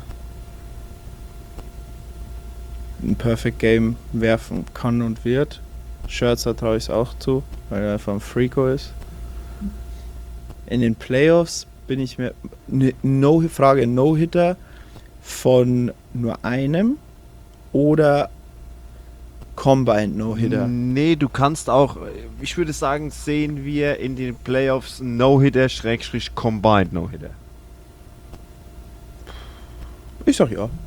ein Perfect Game werfen kann und wird. Scherzer traue ich es auch zu, weil er einfach ein Freako ist. In den Playoffs bin ich mir, ne, no, Frage No-Hitter von nur einem oder Combined No-Hitter? Nee, du kannst auch, ich würde sagen, sehen wir in den Playoffs No-Hitter, Schrägstrich Combined No-Hitter. Ich sag ja.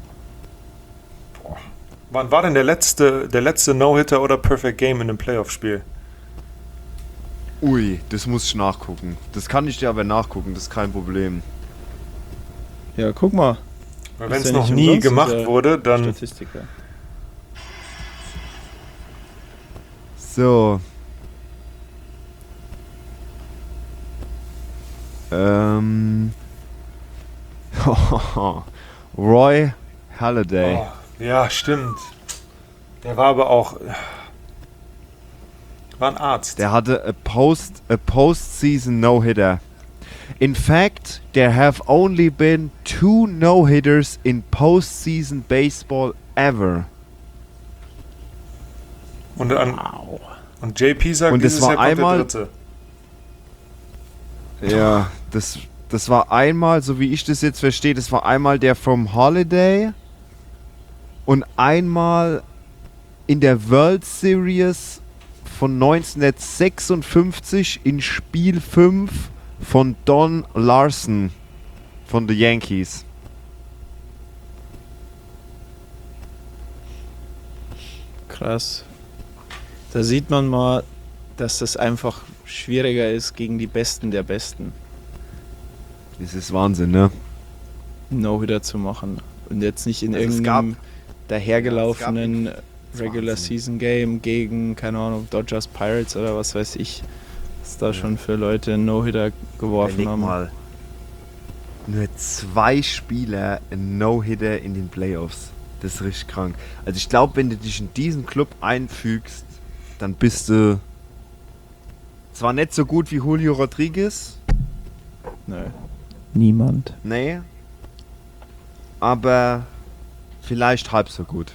Wann war denn der letzte, der letzte No-Hitter oder Perfect Game in einem Playoff-Spiel? Ui, das muss ich nachgucken. Das kann ich dir aber nachgucken, das ist kein Problem. Ja, guck mal. Weil Ist wenn es ja noch nicht nie umsonst gemacht dieser wurde, dann Statistiker. So. Ähm. Roy Halladay. oh, ja, stimmt. Der war aber auch war ein Arzt. Der hatte a post a postseason no-hitter. In fact, there have only been two no-hitters in postseason baseball ever. Und, an, Wow. und J P sagt, Und es dieses war Jahr kommt einmal- der dritte. Ja, das, das war einmal, so wie ich das jetzt verstehe, das war einmal der from Holiday und einmal in der World Series von neunzehnhundertsechsundfünfzig in Spiel fünf von Don Larson von den Yankees. Krass. Da sieht man mal, dass das einfach schwieriger ist gegen die Besten der Besten, Das ist Wahnsinn, ne? No-Hitter zu machen. Und jetzt nicht in Also es irgendeinem gab- dahergelaufenen ja, es Regular Wahnsinn. Season Game gegen, keine Ahnung, Dodgers Pirates oder was weiß ich, was da schon für Leute einen No-Hitter geworfen Überleg haben. mal. Nur zwei Spieler ein No-Hitter in den Playoffs. Das ist richtig krank. Also ich glaube, wenn du dich in diesen Club einfügst, dann bist du zwar nicht so gut wie Julio Rodriguez, Nö. Niemand. nee, aber vielleicht halb so gut.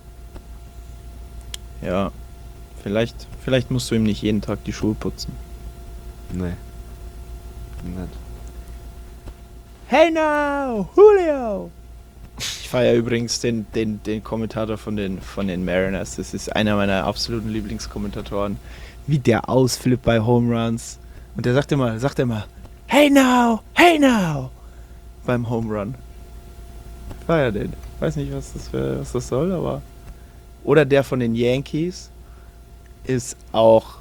Ja. Vielleicht, vielleicht musst du ihm nicht jeden Tag die Schuhe putzen. Nee. Nicht. Hey now, Julio! Ich feiere übrigens den, den, den Kommentator von den, von den Mariners. Das ist einer meiner absoluten Lieblingskommentatoren. Wie der ausflippt bei Home Runs. Und der sagt immer, sagt immer, hey now, hey now! Beim Home Run. Ich feiere den. Weiß nicht, was das, für, was das soll, aber... Oder der von den Yankees ist auch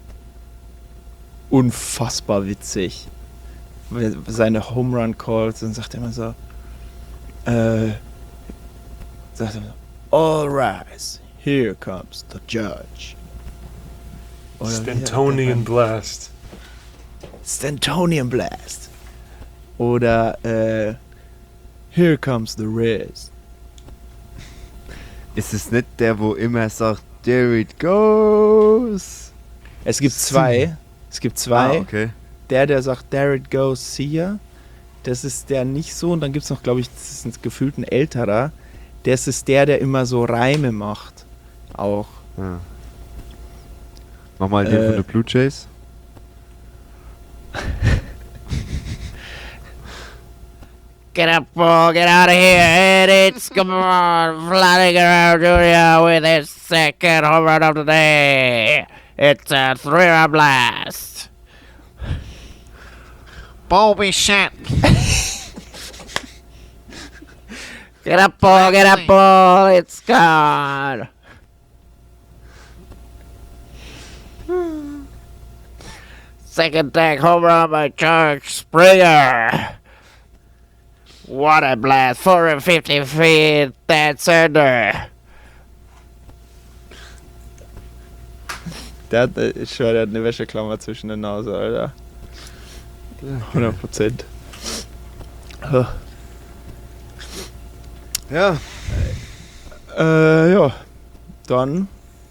unfassbar witzig. Seine Home Run Calls, dann sagt er immer so, äh, sagt er so, all rise, here comes the judge. Oder Stantonian Blast. Stantonian Blast. Oder äh, here comes the Riz. Ist es nicht der, wo immer sagt, there it goes? Es gibt zwei. Es gibt zwei. Ah, okay. Der, der sagt, there it goes, see ya. Das ist der nicht so. Und dann gibt es noch, glaube ich, das ist ein gefühlt ein älterer. Das ist der, der immer so Reime macht. Auch. Ja. Mach mal den Äh. von den Blue Jays. Get up, Paul, get out of here. And it's, come on, Vladimir Junior with his second home run of the day. It's a three-run blast. Bobby shit. Get up, Paul, get up, Paul. It's gone. Second tag home run by George Springer. What a blast. four hundred fifty feet. That's under. Der hat, äh, ich schwör, der hat eine Wäscheklammer zwischen der Nase, Alter. hundert Prozent. Ja. Äh, ja. Dann.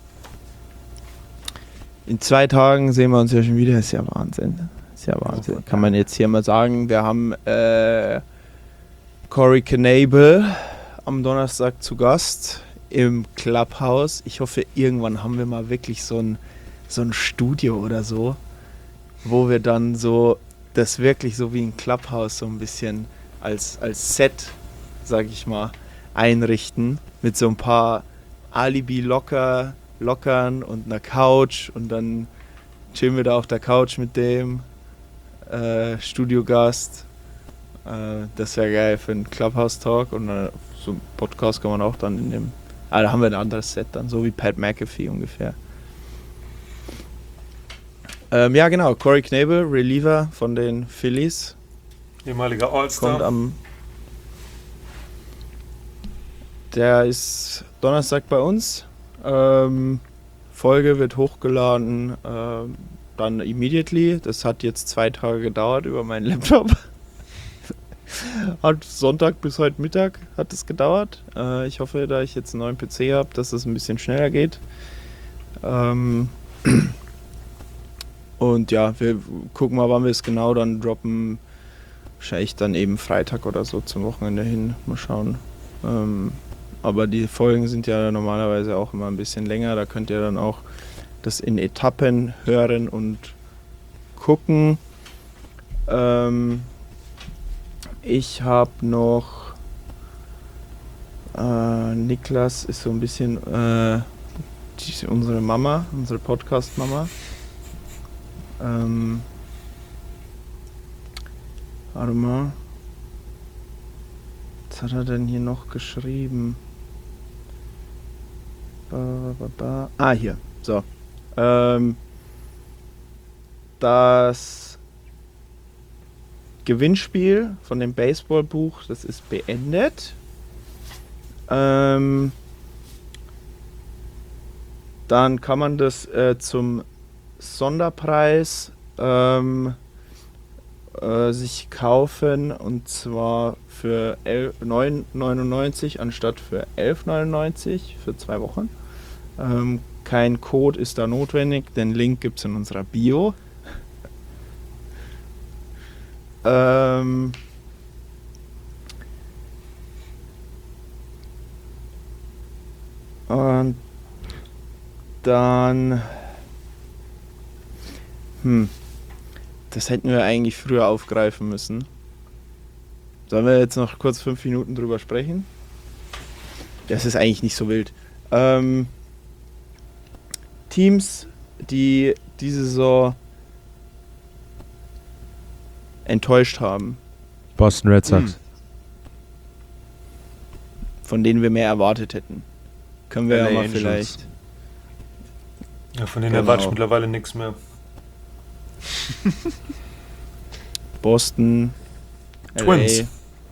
In zwei Tagen sehen wir uns ja schon wieder. Ist ja Wahnsinn. Ist ja Wahnsinn. Kann man jetzt hier mal sagen. Wir haben äh, Corey Knebel am Donnerstag zu Gast im Clubhouse. Ich hoffe, irgendwann haben wir mal wirklich so ein, so ein Studio oder so, wo wir dann so das wirklich so wie ein Clubhouse so ein bisschen als, als Set, sag ich mal, einrichten mit so ein paar Alibi locker, lockern und einer Couch und dann chillen wir da auf der Couch mit dem äh, Studiogast. Äh, das wäre geil für einen Clubhouse-Talk und äh, so einen Podcast kann man auch dann in dem. Ah, da haben wir ein anderes Set dann, so wie Pat McAfee ungefähr. Ähm, ja, genau, Corey Knebel, Reliever von den Phillies. Ehemaliger Kommt All-Star. am. Der ist Donnerstag bei uns. Ähm, Folge wird hochgeladen, ähm, dann immediately. Das hat jetzt zwei Tage gedauert über meinen Laptop. Hat Sonntag bis heute Mittag hat es gedauert. Äh, ich hoffe, da ich jetzt einen neuen P C habe, dass es ein bisschen schneller geht. Ähm Und ja, wir gucken mal, wann wir es genau dann droppen. Wahrscheinlich dann eben Freitag oder so zum Wochenende hin. Mal schauen. Ähm, aber die Folgen sind ja normalerweise auch immer ein bisschen länger. Da könnt ihr dann auch das in Etappen hören und gucken. Ähm, ich habe noch äh, Niklas ist so ein bisschen äh, die, unsere Mama, unsere Podcast-Mama. Ähm, warte mal. Was hat er denn hier noch geschrieben? Ba, ba, ba. Ah, hier. So. Ähm, das Gewinnspiel von dem Baseballbuch, das ist beendet. Ähm, dann kann man das äh, zum Sonderpreis ähm, äh, sich kaufen, und zwar für neun neunundneunzig anstatt für elf neunundneunzig für zwei Wochen. Ähm, kein Code ist da notwendig, den Link gibt es in unserer Bio. ähm, und dann Hm. Das hätten wir eigentlich früher aufgreifen müssen. Sollen wir jetzt noch kurz fünf Minuten drüber sprechen? Das ist eigentlich nicht so wild. Ähm, Teams, die diese Saison enttäuscht haben, Boston Red Sox. Hm. von denen wir mehr erwartet hätten. Können wir L A ja mal Angels. vielleicht. Ja, von denen Genau. erwarte ich mittlerweile nichts mehr. Boston, Twins. L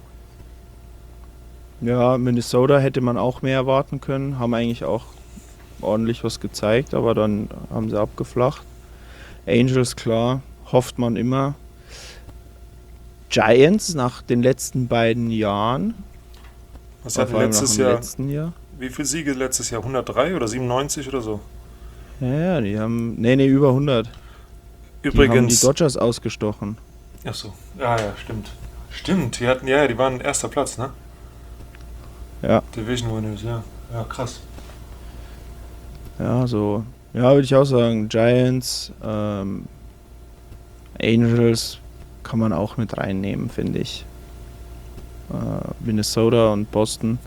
A. Ja, Minnesota hätte man auch mehr erwarten können. Haben eigentlich auch ordentlich was gezeigt, aber dann haben sie abgeflacht. Angels, klar, hofft man immer. Giants nach den letzten beiden Jahren. Was vor hatten allem letztes nach dem Jahr? letzten Jahr. Wie viele Siege letztes Jahr? hundertdrei oder siebenundneunzig oder so? Ja, ja, die haben, nee, nee, über hundert. Die haben die Übrigens. Dodgers ausgestochen. Achso, ja, ja, stimmt. Stimmt, die hatten, ja, ja, die waren erster Platz, ne? Ja. Division Winners, ja. Ja, krass. Ja, so, ja, würde ich auch sagen. Giants, ähm, Angels kann man auch mit reinnehmen, finde ich. Äh, Minnesota und Boston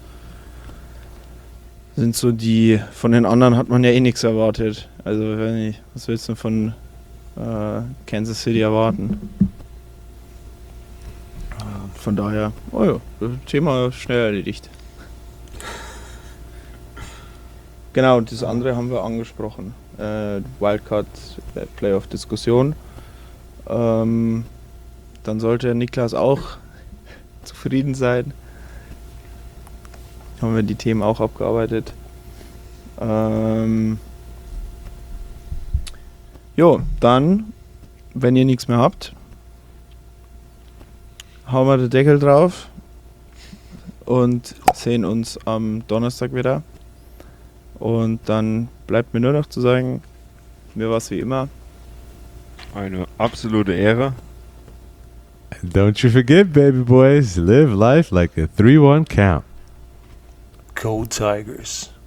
sind so die, von den anderen hat man ja eh nichts erwartet. Also, wenn ich, was willst du von äh, Kansas City erwarten? Äh, von daher, oh ja, das Thema schnell erledigt. Genau, und das andere haben wir angesprochen. Äh, Wildcard äh, Playoff-Diskussion. Ähm, dann sollte Niklas auch zufrieden sein. Haben wir die Themen auch abgearbeitet. Ähm, jo, dann, wenn ihr nichts mehr habt, hauen wir den Deckel drauf und sehen uns am Donnerstag wieder. Und dann bleibt mir nur noch zu sagen, mir war es wie immer. Eine absolute Ehre. And don't you forget, baby boys, live life like a three one count. Go Tigers.